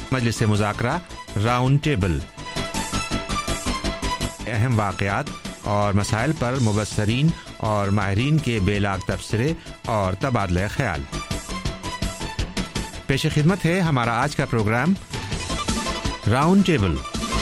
मजलिस मुज़ाकरा round table, अहम वाक़यात और मसाइल पर मुबस्सरीन और माहिरीन के बेलाग तबसरे और तबादला ख्याल। पेश खिदमत है हमारा आज का programme round table.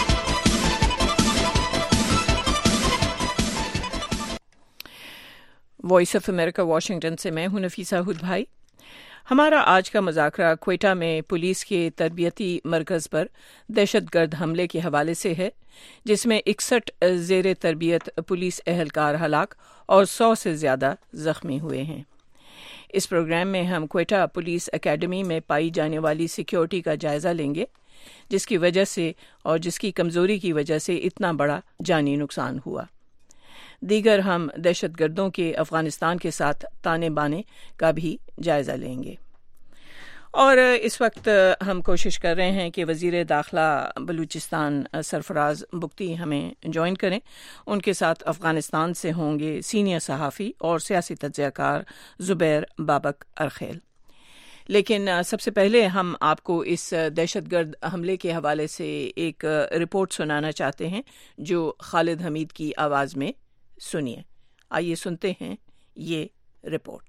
Voice of America Washington से मैं हूं नफीसा हुद भाई। हमारा आज का मुज़ाकरा क्वेटा में पुलिस के तरबियती मरकज़ पर दहशतगर्द हमले के हवाले से है, जिसमें 61 ज़ेर तरबियत पुलिस एहलकार हलाक और 100 से ज़्यादा ज़ख्मी हुए हैं। इस प्रोग्राम में हम क्वेटा पुलिस एकेडमी में पाई जाने वाली सिक्योरिटी का जायज़ा लेंगे, जिसकी वजह से और जिसकी कमज़ोरी की वजह से इतना बड़ा जानी नुकसान हुआ। दीगर हम दहशतगर्दों के अफ़गानिस्तान के साथ ताने बाने का भी जायज़ा लेंगे। और इस वक्त हम कोशिश कर रहे हैं कि वज़ीर दाखिला बलूचिस्तान सरफराज बुख्ती हमें ज्वाइन करें। उनके साथ अफ़गानिस्तान से होंगे सीनियर सहाफ़ी और सियासी तज्ज़ियाकार ज़ुबैर बाबक अरखेल। लेकिन सबसे पहले हम आपको इस दहशतगर्द हमले के हवाले से एक रिपोर्ट सुनाना चाहते हैं जो खालिद हमीद की आवाज़ में सुनिए। आइए सुनते हैं ये रिपोर्ट।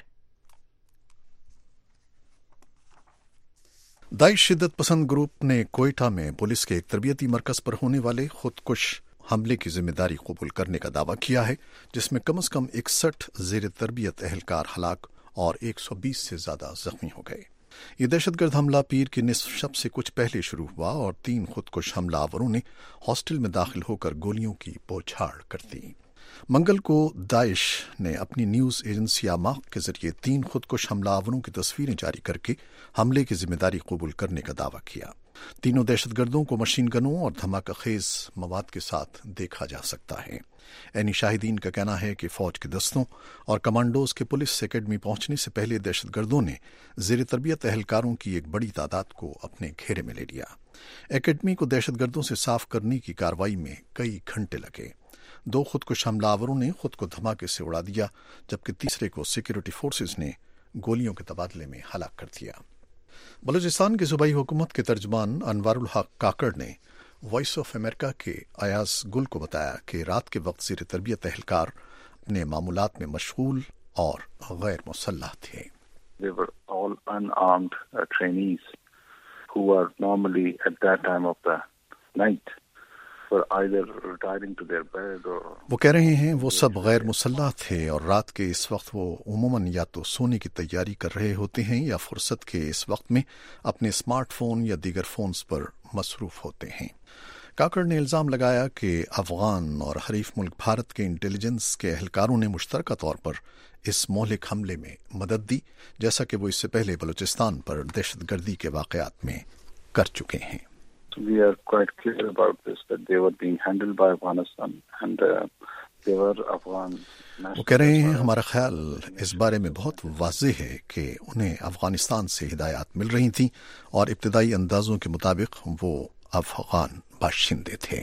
दाइश शिद्दत पसंद ग्रुप ने कोयटा में पुलिस के एक तरबियती मरकज पर होने वाले खुदकुश हमले की जिम्मेदारी कबूल करने का दावा किया है, जिसमें कम से कम 61 ज़ेर तरबियत एहलकार हलाक और 120 से ज्यादा जख्मी हो गए। ये दहशतगर्द हमला पीर की निसफ शब से कुछ पहले शुरू हुआ और 3 खुदकुश हमलावरों ने हॉस्टल में दाखिल होकर गोलियों की बौछार कर दी। मंगल को दाइश ने अपनी न्यूज एजेंसी आमाक के जरिए 3 खुदकुश हमलावरों की तस्वीरें जारी करके हमले की जिम्मेदारी कबूल करने का दावा किया। तीनों दहशतगर्दों को मशीन गनों और धमाका खेज मवाद के साथ देखा जा सकता है। ऐनी शाहिदीन का कहना है कि फौज के दस्तों और कमांडोज के पुलिस एकेडमी पहुंचने से पहले दहशतगर्दों ने ज़ेर तरबियत एहलकारों की एक बड़ी तादाद को अपने घेरे में ले लिया। एकेडमी को दहशतगर्दों से साफ करने की कार्रवाई में कई घंटे लगे। 2 खुदकुश हमलावरों ने खुद को धमाके से उड़ा दिया, जबकि तीसरे को सिक्योरिटी फोर्सेस ने गोलियों के तबादले में हलाक कर दिया। बलूचिस्तान की सूबाई हुकूमत के तर्जमान अनवारुल हक काकड़ ने वॉइस ऑफ अमेरिका के अयाज गुल को बताया कि रात के वक्त ज़ेर तरबियत एहलकार अपने मामूलात में मशगूल और गैर मुसल्लह थे। They were all unarmed trainees who were normally at that time of the night were either retiring to their bed or वो कह रहे हैं वो सब गैर मुसल्लह थे और रात के इस वक्त वो उमूमन या तो सोने की तैयारी कर रहे होते हैं या फुर्सत के इस वक्त में अपने स्मार्टफोन या दीगर फोन्स पर मसरूफ होते हैं। काकड़ ने इल्जाम लगाया कि अफगान और हरीफ मुल्क भारत के इंटेलिजेंस के एहलकारों ने मुश्तरका तौर पर इस मोहलिक हमले में मदद दी, जैसा कि वो इससे पहले बलूचिस्तान पर दहशतगर्दी के वाक़यात में कर चुके हैं। We are quite clear about this that they were being handled by Afghanistan and they were Afghan। वो कह रहे हैं हमारा ख्याल इस बारे में बहुत वाज़ेह है कि उन्हें अफगानिस्तान से हिदायत मिल रही थी और इब्तदाई अंदाजों के मुताबिक वो अफगान बाशिंदे थे।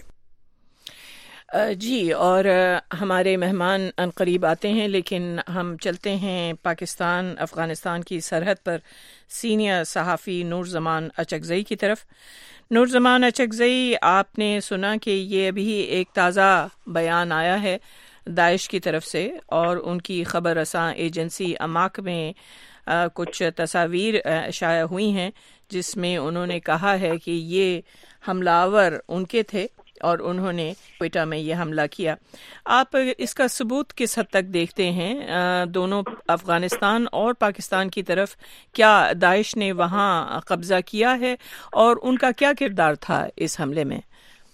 जी, और हमारे मेहमान अनकरीब आते हैं, लेकिन हम चलते हैं पाकिस्तान अफ़गानिस्तान की सरहद पर सीनियर सहाफ़ी नूर ज़मान अचकज़ई की तरफ। नूर ज़मान अचकज़ई, आपने सुना कि ये अभी एक ताज़ा बयान आया है दाइश की तरफ से और उनकी ख़बर रसां एजेंसी अमाक में कुछ तस्वीर शाया हुई हैं, जिसमें उन्होंने कहा है कि ये हमलावर उनके थे और उन्होंने क्वेटा में ये हमला किया। आप इसका सबूत किस हद तक देखते हैं? दोनों अफ़गानिस्तान और पाकिस्तान की तरफ क्या दाइश ने वहाँ कब्ज़ा किया है और उनका क्या किरदार था इस हमले में?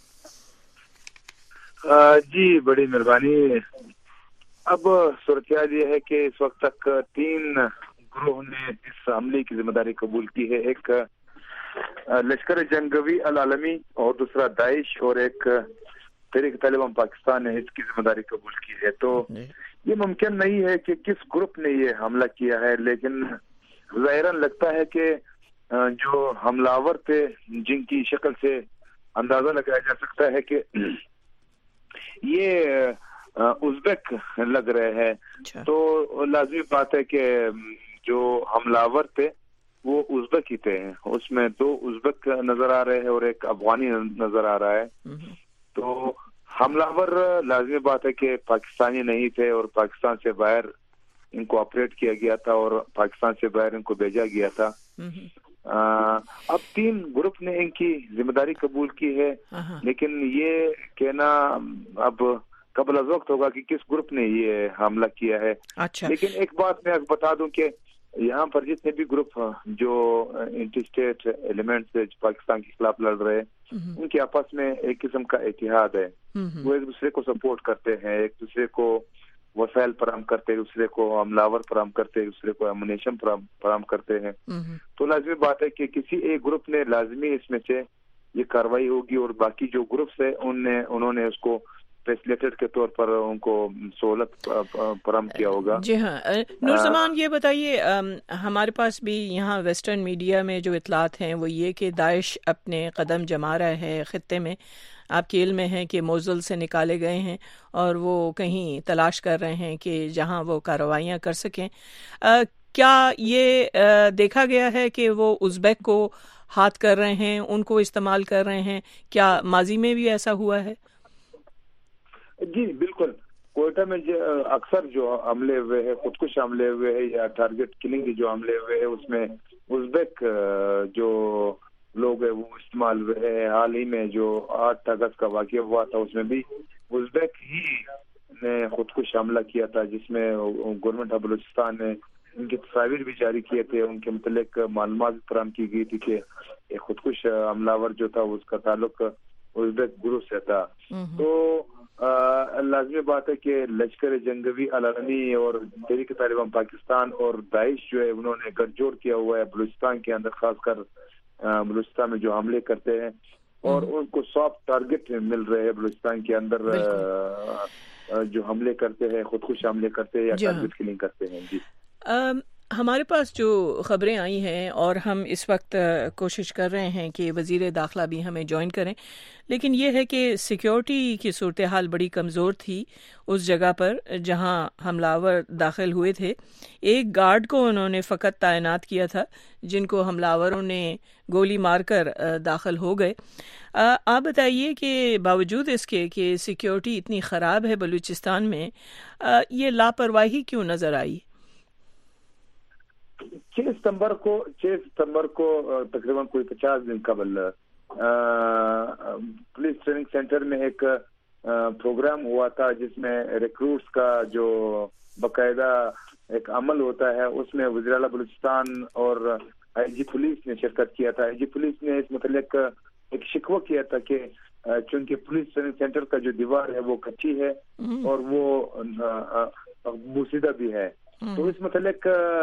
जी, बड़ी मेहरबानी। अब सूरत ये है कि इस वक्त तक 3 ग्रोह ने इस हमले की जिम्मेदारी कबूल की है। एक लश्कर जंगवी अल आलमी और दूसरा दाइश और एक तहरीक तालिबान पाकिस्तान ने इसकी जिम्मेदारी कबूल की है। तो ये मुमकिन नहीं है कि किस ग्रुप ने ये हमला किया है, लेकिन ज़ाहिरन लगता है कि जो हमलावर थे जिनकी शक्ल से अंदाजा लगाया जा सकता है कि ये उज़्बेक लग रहे हैं। तो लाजमी बात है कि जो हमलावर थे وہ ازبک ہی تھے. اس میں 2 ازبک نظر آ رہے ہیں اور ایک افغانی نظر آ رہا ہے. تو حملہ لازمی بات ہے کہ پاکستانی نہیں تھے اور پاکستان سے باہر ان کو آپریٹ کیا گیا تھا اور پاکستان سے باہر ان کو بھیجا گیا تھا. اب 3 گروپ نے ان کی ذمہ داری قبول کی ہے, لیکن یہ کہنا اب قبل از وقت ہوگا کہ کس گروپ نے یہ حملہ کیا ہے. لیکن ایک بات میں بتا دوں کہ یہاں پر جتنے بھی گروپ جو انٹی اسٹیٹ ایلیمنٹس پاکستان کے خلاف لڑ رہے ہیں, ان کے آپس میں ایک قسم کا اتحاد ہے. وہ ایک دوسرے کو سپورٹ کرتے ہیں, ایک دوسرے کو وسائل فراہم کرتے, ایک دوسرے کو حملہ فراہم کرتے, ایک دوسرے کو ایمونیشن فراہم کرتے ہیں. تو لازمی بات ہے کہ کسی ایک گروپ نے لازمی اس میں سے یہ کاروائی ہوگی اور باقی جو گروپس ہیں انہوں نے اس کو فیسلیٹیڈ کے طور پر ان کو سہولت فراہم کیا ہوگا. جی ہاں نور زمان, یہ بتائیے ہمارے پاس بھی یہاں ویسٹرن میڈیا میں جو اطلاعات ہیں وہ یہ کہ داعش اپنے قدم جما رہا ہے خطے میں. آپ کے علم میں ہے کہ موصل سے نکالے گئے ہیں اور وہ کہیں تلاش کر رہے ہیں کہ جہاں وہ کارروائیاں کر سکیں. کیا یہ دیکھا گیا ہے کہ وہ ازبیک کو ہاتھ کر رہے ہیں, ان کو استعمال کر رہے ہیں؟ کیا ماضی میں بھی ایسا ہوا ہے؟ جی بالکل. کوئٹہ میں اکثر جو حملے ہوئے ہیں, خودکش حملے ہوئے ہیں یا ٹارگٹ کلنگ کے جو حملے ہوئے ہیں, اس میں ازبیک جو لوگ ہیں وہ استعمال ہوئے ہیں. حال ہی میں جو 8 اگست کا واقعہ ہوا تھا اس میں بھی ازبیک ہی نے خودکش حملہ کیا تھا, جس میں گورنمنٹ آف بلوچستان نے ان کے تصاویر بھی جاری کیے تھے, ان کے متعلق معلومات بھی فراہم کی گئی تھی کہ ایک خودکش حملہ ور جو تھا اس کا تعلق ازبیک گروپ سے تھا. تو لازمی بات ہے کہ لشکر جنگی علنی اور تحریک طالبان پاکستان اور داعش جو ہے انہوں نے گٹھ جوڑ کیا ہوا ہے بلوچستان کے اندر, خاص کر بلوچستان میں جو حملے کرتے ہیں, اور ان کو سافٹ ٹارگٹ مل رہے ہیں بلوچستان کے اندر جو حملے کرتے ہیں, خودکش حملے کرتے ہیں یا ٹارگٹ کلنگ کرتے ہیں. جی ہمارے پاس جو خبریں آئی ہیں اور ہم اس وقت کوشش کر رہے ہیں کہ وزیر داخلہ بھی ہمیں جوائن کریں, لیکن یہ ہے کہ سیکیورٹی کی صورتحال بڑی کمزور تھی اس جگہ پر جہاں حملہ آور داخل ہوئے تھے. ایک گارڈ کو انہوں نے فقط تعینات کیا تھا جن کو حملہ آوروں نے گولی مار کر داخل ہو گئے. آپ بتائیے کہ باوجود اس کے کہ سیکیورٹی اتنی خراب ہے بلوچستان میں, یہ لاپرواہی کیوں نظر آئی؟ 6 ستمبر کو تقریباً کوئی 50 دن قبل پولیس ٹریننگ سینٹر میں ایک پروگرام ہوا تھا جس میں ریکروٹس کا جو باقاعدہ ایک عمل ہوتا ہے, اس میں وزیر اعلیٰ بلوچستان اور آئی جی پولیس نے شرکت کیا تھا. آئی جی پولیس نے اس متعلق ایک شکوہ کیا تھا کہ چونکہ پولیس ٹریننگ سینٹر کا جو دیوار ہے وہ کچی ہے اور وہ بوسیدہ بھی ہے, تو اس متعلق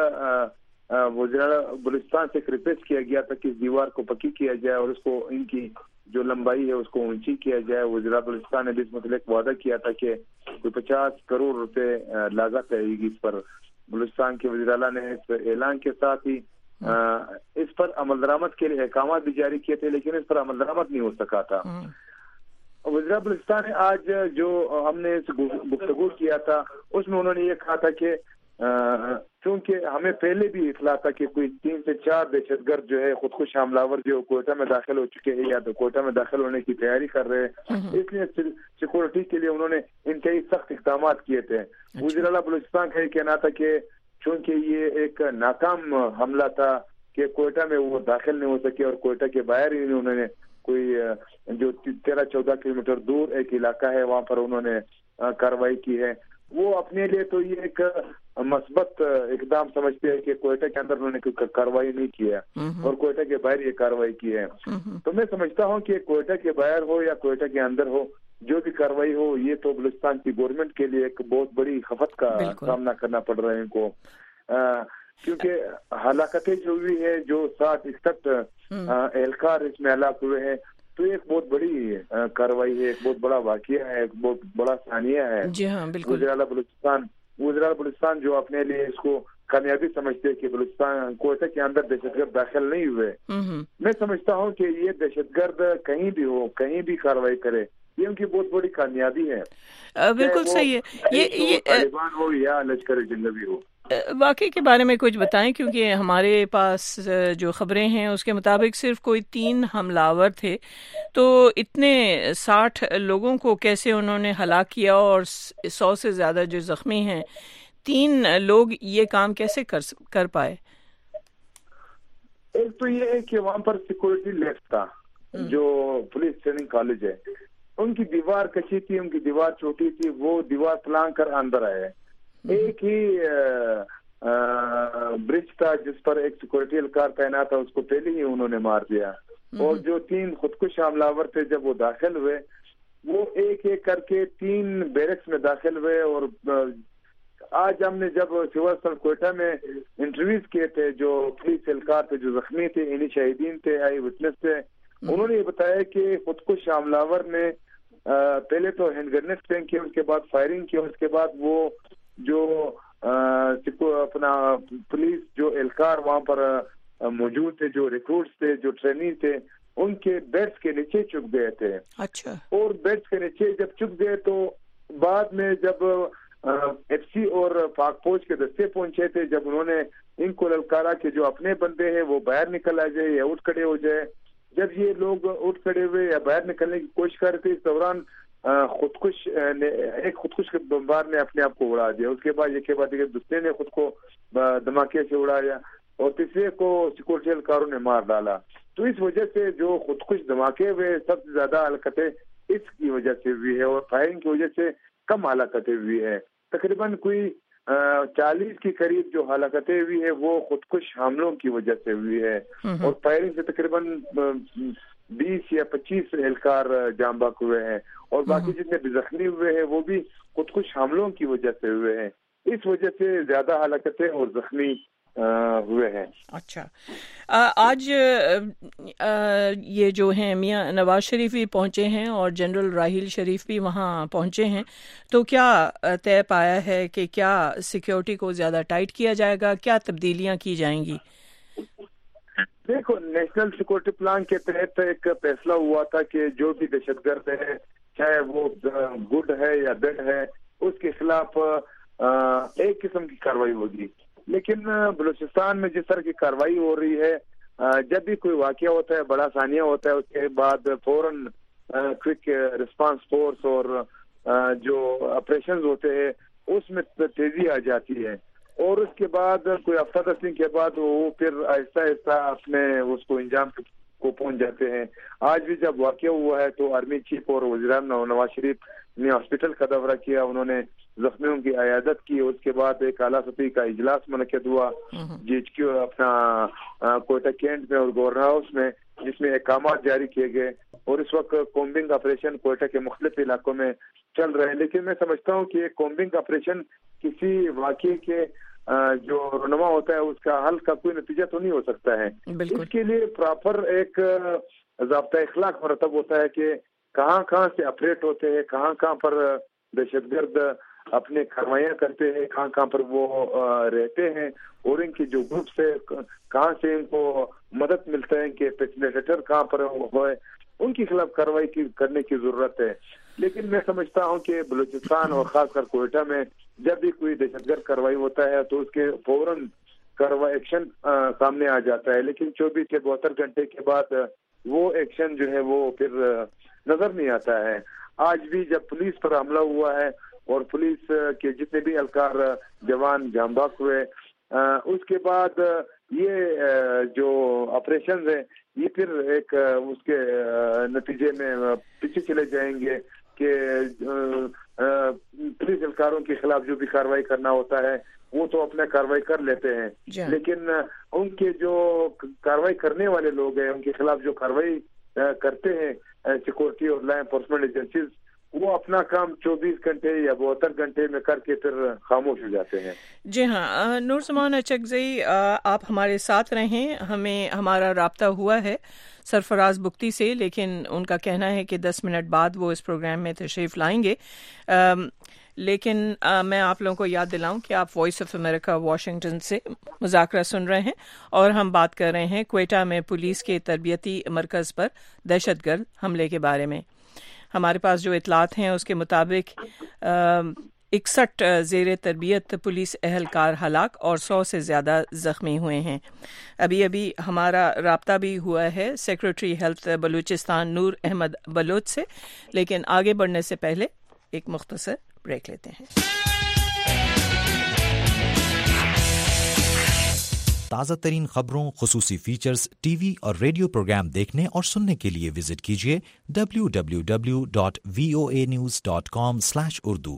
وزیر اعلیٰ بلوچستان سے ایک ریکویسٹ کیا گیا تھا کہ اس دیوار کو پکی کیا جائے اور اس کو ان کی جو لمبائی ہے اس کو اونچی کیا جائے. وزیر اعلیٰ بلوچستان نے بھی اس متعلق وعدہ کیا تھا کہ کوئی 50 کروڑ روپے لاگت آئے گی اس پر. بلوچستان کے وزیر اعلیٰ نے اس اعلان کے ساتھ ہی اس پر عمل درآمد کے لیے احکامات بھی جاری کیے تھے, لیکن اس پر عمل درآمد نہیں ہو سکا تھا. وزیر اعلیٰ بلوچستان نے آج جو ہم نے گفتگو کیا تھا اس میں انہوں نے یہ کہا تھا کہ چونکہ ہمیں پہلے بھی اطلاع تھا کہ کوئی 3 سے 4 دہشت گرد جو ہے خودکش حملہ آور جو کوئٹہ میں داخل ہو چکے ہیں یا تو کوئٹہ میں داخل ہونے کی تیاری کر رہے ہیں, اس لیے سیکورٹی کے لیے انہوں نے انتہائی سخت اقدامات کیے تھے. وزیر اعلیٰ بلوچستان کا یہ کہنا تھا کہ چونکہ یہ ایک ناکام حملہ تھا کہ کوئٹہ میں وہ داخل نہیں ہو سکے اور کوئٹہ کے باہر ہی انہوں نے کوئی جو 13-14 کلومیٹر دور ایک علاقہ ہے وہاں پر انہوں نے کارروائی کی ہے. وہ اپنے لیے تو یہ ایک مثبت اقدام سمجھتے ہیں کہ کوئٹہ کے اندر انہوں نے کوئی کارروائی نہیں کی ہے اور کوئٹہ کے باہر یہ کارروائی کی ہے. تو میں سمجھتا ہوں کہ کوئٹہ کے باہر ہو یا کوئٹہ کے اندر ہو, جو بھی کارروائی ہو یہ تو بلوچستان کی گورنمنٹ کے لیے ایک بہت بڑی خفت کا سامنا کرنا پڑ رہا ہے ان کو, کیونکہ ہلاکتیں جو ہوئی ہے جو 60-61 اہلکار اس میں ہلاک ہوئے ہیں, تو ایک بہت بڑی کارروائی ہے, ایک بہت بڑا واقعہ ہے, ایک بہت بڑا ثانیہ ہے. جی ہاں بالکل. وزیر اعلیٰ بلوچستان جو اپنے لیے اس کو کامیابی سمجھتے کہ بلوچستان کوئٹہ کے اندر دہشت گرد داخل نہیں ہوئے. میں سمجھتا ہوں کہ یہ دہشت گرد کہیں بھی ہو, کہیں بھی کارروائی کرے, یہ ان کی بہت بڑی کامیابی ہے. بالکل صحیح ہے. یہ طالبان ہو یا لشکر جنگی ہو. واقعے کے بارے میں کچھ بتائیں، کیونکہ ہمارے پاس جو خبریں ہیں اس کے مطابق صرف کوئی 3 حملہ تھے، تو اتنے 60 لوگوں کو کیسے انہوں نے ہلاک کیا، اور 100 سے زیادہ جو زخمی ہیں، 3 لوگ یہ کام کیسے کر پائے؟ ایک تو یہ ہے کہ وہاں پر سیکورٹی لیس تھا، جو پولیس ٹریننگ کالج ہے، ان کی دیوار کچی تھی، ان کی دیوار چھوٹی تھی، وہ دیوار پلان کر اندر آئے۔ ایک ہی برج تھا جس پر ایک سیکورٹی اہلکار تعینات تھا، اس کو پہلے ہی انہوں نے مار دیا۔ اور جو 3 خودکش حملہ تھے جب وہ داخل ہوئے، وہ ایک ایک کر کے 3 بیرکس میں داخل ہوئے۔ اور آج ہم نے جب سول ہاسپٹل کوئٹہ میں انٹرویوز کیے تھے، جو پولیس اہلکار تھے جو زخمی تھے، انہی شہیدین تھے، آئی وٹنس تھے، انہوں نے یہ بتایا کہ خودکش حملہ نے پہلے تو ہینڈ گرینیڈ فینک کیا، اس کے بعد فائرنگ کیا، اس کے بعد وہ جو اپنا پولیس جو اہلکار وہاں پر موجود تھے، جو ریکروٹس تھے، جو ٹرینی تھے، ان کے بیڈس کے نیچے چھپ گئے تھے۔ اچھا۔ اور بیڈس کے نیچے جب چھپ گئے تو بعد میں جب ایف سی اور پاک فوج کے دستے پہنچے تھے، جب انہوں نے ان کو للکارا کہ جو اپنے بندے ہیں وہ باہر نکل آ جائے یا اٹھ کھڑے ہو جائے، جب یہ لوگ اٹھ کھڑے ہوئے یا باہر نکلنے کی کوشش کر رہے تھے، اس دوران ایک خودکش کے بمبار نے اپنے آپ کو اڑا دیا۔ اس کے بعد ایک کے بعد ایک دوسرے نے خود کو دھماکے سے اڑایا، اور تیسرے کو سیکورٹی اہلکاروں نے مار ڈالا۔ تو اس وجہ سے جو خودکش دھماکے ہوئے، سب سے زیادہ ہلاکتیں اس کی وجہ سے ہوئی ہے، اور فائرنگ کی وجہ سے کم ہلاکتیں ہوئی ہے۔ تقریباً کوئی 40 کے قریب جو ہلاکتیں ہوئی ہے وہ خودکش حملوں کی وجہ سے ہوئی ہے، اور فائرنگ سے تقریباً 20 یا 25 اہلکار جاں بحق ہوئے ہیں، اور باقی جتنے بھی زخمی ہوئے ہیں وہ بھی خودکش حملوں کی وجہ سے ہوئے ہیں۔ اس وجہ سے زیادہ ہلاکتیں اور زخمی ہوئے ہیں۔ اچھا، آج یہ جو ہیں میاں نواز شریف بھی پہنچے ہیں اور جنرل راحیل شریف بھی وہاں پہنچے ہیں، تو کیا طے پایا ہے کہ کیا سیکیورٹی کو زیادہ ٹائٹ کیا جائے گا، کیا تبدیلیاں کی جائیں گی؟ دیکھو، نیشنل سیکورٹی پلان کے تحت ایک فیصلہ ہوا تھا کہ جو بھی دہشت گرد ہے، چاہے وہ گڈ ہے یا بیڈ ہے، اس کے خلاف ایک قسم کی کارروائی ہوگی۔ لیکن بلوچستان میں جس طرح کی کارروائی ہو رہی ہے، جب بھی کوئی واقعہ ہوتا ہے، بڑا ثانیہ ہوتا ہے، اس کے بعد فوراً کوئک رسپانس فورس اور جو آپریشنز ہوتے ہیں اس میں تیزی آ جاتی ہے، اور اس کے بعد کوئی ہفتہ 10 دن کے بعد وہ پھر آہستہ آہستہ اپنے اس کو انجام کو پہنچ جاتے ہیں۔ آج بھی جب واقعہ ہوا ہے تو آرمی چیف اور وزیراعظم نواز شریف نے ہاسپٹل کا دورہ کیا، انہوں نے زخمیوں کی عیادت کی، اس کے بعد ایک اعلیٰ سطحی کا اجلاس منعقد ہوا جی ایچ کیو اپنا کوئٹہ کینٹ میں اور گورنر ہاؤس میں، جس میں احکامات جاری کیے گئے، اور اس وقت کومبنگ آپریشن کوئٹہ کے مختلف علاقوں میں چل رہے ہیں۔ لیکن میں سمجھتا ہوں کہ کومبنگ آپریشن کسی واقعے کے جو رونما ہوتا ہے اس کا حل کا کوئی نتیجہ تو نہیں ہو سکتا ہے۔ اس کے لیے پراپر ایک ضابطہ اخلاق مرتب ہوتا ہے کہ کہاں کہاں سے آپریٹ ہوتے ہیں، کہاں کہاں پر دہشت گرد اپنے کارروائیاں کرتے ہیں، کہاں کہاں پر وہ رہتے ہیں، اور ان کی جو گروپس ہے کہاں سے ان کو مدد ملتا ہے کہ فیسیلیٹیٹر کہاں پر ہوئے، ان کے خلاف کارروائی کرنے کی ضرورت ہے۔ لیکن میں سمجھتا ہوں کہ بلوچستان اور خاص کر کوئٹہ میں جب بھی کوئی دہشت گرد کارروائی ہوتا ہے تو اس کے فوراً کارروائی ایکشن سامنے آ جاتا ہے، لیکن 24 سے 72 گھنٹے کے بعد وہ ایکشن جو ہے وہ پھر نظر نہیں آتا ہے۔ آج بھی جب پولیس پر حملہ ہوا ہے اور پولیس کے جتنے بھی اہلکار جوان جاں بحق ہوئے، اس کے بعد یہ جو آپریشنز ہیں یہ پھر ایک اس کے نتیجے میں پیچھے چلے جائیں گے کہ پولیس اہلکاروں کے خلاف جو بھی کارروائی کرنا ہوتا ہے وہ تو اپنا کارروائی کر لیتے ہیں، لیکن ان کے جو کارروائی کرنے والے لوگ ہیں، ان کے خلاف جو کارروائی کرتے ہیں سیکورٹی اور لا انفورسمنٹ ایجنسیز، وہ اپنا کام 24 گھنٹے یا 72 گھنٹے میں کر کے پھر خاموش ہو جاتے ہیں۔ جی ہاں، نور زمان اچکزئی، آپ ہمارے ساتھ رہیں، ہمارا رابطہ ہوا ہے سرفراز بگٹی سے، لیکن ان کا کہنا ہے کہ 10 منٹ بعد وہ اس پروگرام میں تشریف لائیں گے۔ لیکن میں آپ لوگوں کو یاد دلاؤں کہ آپ وائس آف امریکہ واشنگٹن سے مذاکرہ سن رہے ہیں، اور ہم بات کر رہے ہیں کوئٹہ میں پولیس کے تربیتی مرکز پر دہشت گرد حملے کے بارے میں۔ ہمارے پاس جو اطلاعات ہیں اس کے مطابق 61 زیر تربیت پولیس اہلکار ہلاک اور 100 سے زیادہ زخمی ہوئے ہیں۔ ابھی ہمارا رابطہ بھی ہوا ہے سیکرٹری ہیلتھ بلوچستان نور احمد بلوچ سے، لیکن آگے بڑھنے سے پہلے ایک مختصر بریک لیتے ہیں۔ تازہ ترین خبروں، خصوصی فیچرز، ٹی وی اور ریڈیو پروگرام دیکھنے اور سننے کے لیے وزٹ کیجیے www.voanews.com/urdu۔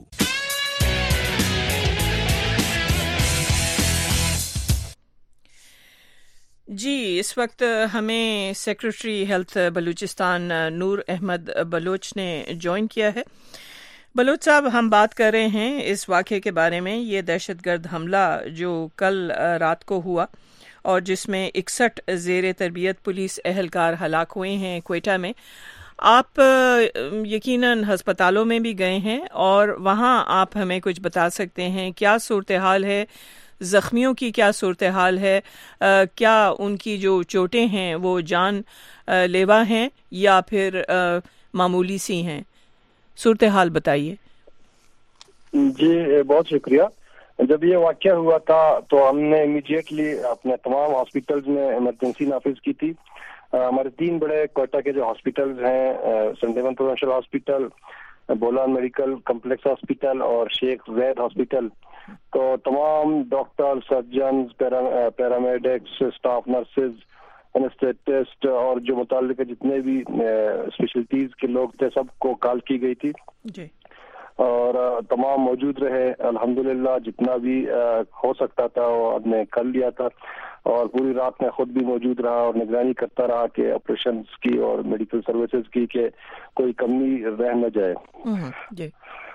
جی، اس وقت ہمیں سیکرٹری ہیلتھ بلوچستان نور احمد بلوچ نے جوائن کیا ہے۔ بلوچ صاحب، ہم بات کر رہے ہیں اس واقعے کے بارے میں، یہ دہشت گرد حملہ جو کل رات کو ہوا اور جس میں 61 زیر تربیت پولیس اہلکار ہلاک ہوئے ہیں کوئٹہ میں۔ آپ یقیناً ہسپتالوں میں بھی گئے ہیں اور وہاں آپ ہمیں کچھ بتا سکتے ہیں کیا صورتحال ہے، زخمیوں کی کیا صورتحال ہے، کیا ان کی جو چوٹیں ہیں وہ جان لیوا ہیں یا پھر معمولی سی ہیں؟ صورتحال بتائیے۔ جی بہت شکریہ۔ جب یہ واقعہ ہوا تھا تو ہم نے امیڈیٹلی اپنے تمام ہاسپٹلز میں ایمرجنسی نافذ کی تھی۔ ہمارے 3 بڑے کوئٹہ کے جو ہاسپٹلز ہیں، سنٹ ایون provincial hospital, Bolan medical complex hospital اور شیخ زید ہاسپٹل، تو تمام doctor, surgeons, paramedics, staff nurses, anaesthetist اور جو متعلقہ جتنے بھی اسپیشلٹیز کے لوگ تھے سب کو کال کی گئی تھی جی، اور تمام موجود رہے۔ الحمدللہ جتنا بھی ہو سکتا تھا وہ ہم نے کر لیا تھا، اور پوری رات میں خود بھی موجود رہا اور نگرانی کرتا رہا کہ آپریشنز کی اور میڈیکل سروسز کی کہ کوئی کمی رہ نہ جائے۔ جی،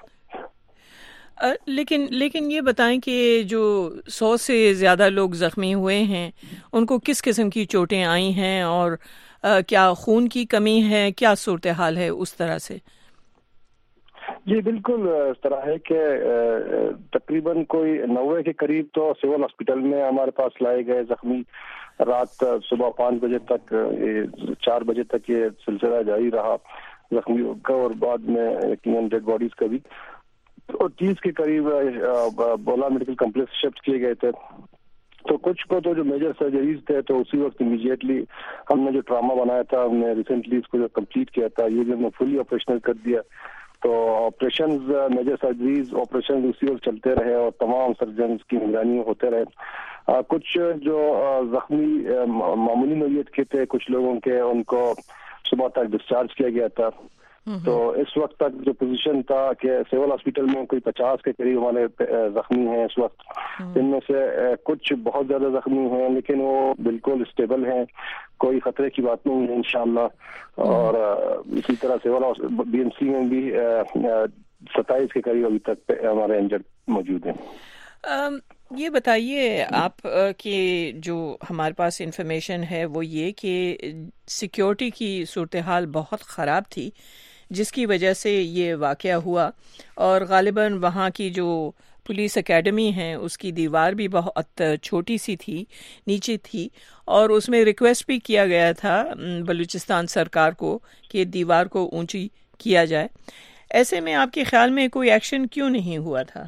لیکن یہ بتائیں کہ جو 100 سے زیادہ لوگ زخمی ہوئے ہیں ان کو کس قسم کی چوٹیں آئی ہیں اور کیا خون کی کمی ہے، کیا صورتحال ہے اس طرح سے؟ جی بالکل اس طرح ہے کہ تقریباً کوئی 90 کے قریب تو سول ہاسپٹل میں ہمارے پاس لائے گئے زخمی۔ رات صبح 5 بجے تک 4 بجے تک یہ سلسلہ جاری رہا زخمیوں کا، اور بعد میں یقیناً ڈیڈ باڈیز کا بھی، اور 30 کے قریب بولا میڈیکل کمپلیکس شفٹ کیے گئے تھے۔ تو کچھ کو تو جو میجر سرجریز تھے تو اسی وقت امیڈیٹلی ہم نے جو ٹراما بنایا تھا، ہم نے ریسنٹلی اس کو جو کمپلیٹ کیا تھا، یہ بھی ہم نے فلی آپریشنل کر دیا۔ تو آپریشنز، میجر سرجریز آپریشن اسی وقت چلتے رہے اور تمام سرجنز کی نگرانی ہوتے رہے۔ کچھ جو زخمی معمولی نوعیت کے تھے کچھ لوگوں کے، ان کو صبح تک ڈسچارج کیا گیا تھا۔ تو اس وقت تک جو پوزیشن تھا کہ سول ہاسپٹل میں کوئی 50 کے قریب ہمارے زخمی ہیں اس وقت، ان میں سے کچھ بہت زیادہ زخمی ہیں لیکن وہ بالکل اسٹیبل ہیں، کوئی خطرے کی بات نہیں ہے انشاءاللہ۔ اور اسی طرح سول بی ایم سی میں بھی 27 کے قریب ابھی تک ہمارے انجرڈ موجود ہیں۔ یہ بتائیے آپ کہ جو ہمارے پاس انفارمیشن ہے وہ یہ کہ سیکیورٹی کی صورتحال بہت خراب تھی جس کی وجہ سے یہ واقعہ ہوا، اور غالباً وہاں کی جو پولیس اکیڈمی ہے اس کی دیوار بھی بہت چھوٹی سی تھی، نیچے تھی، اور اس میں ریکویسٹ بھی کیا گیا تھا بلوچستان سرکار کو کہ دیوار کو اونچی کیا جائے۔ ایسے میں آپ کے خیال میں کوئی ایکشن کیوں نہیں ہوا تھا؟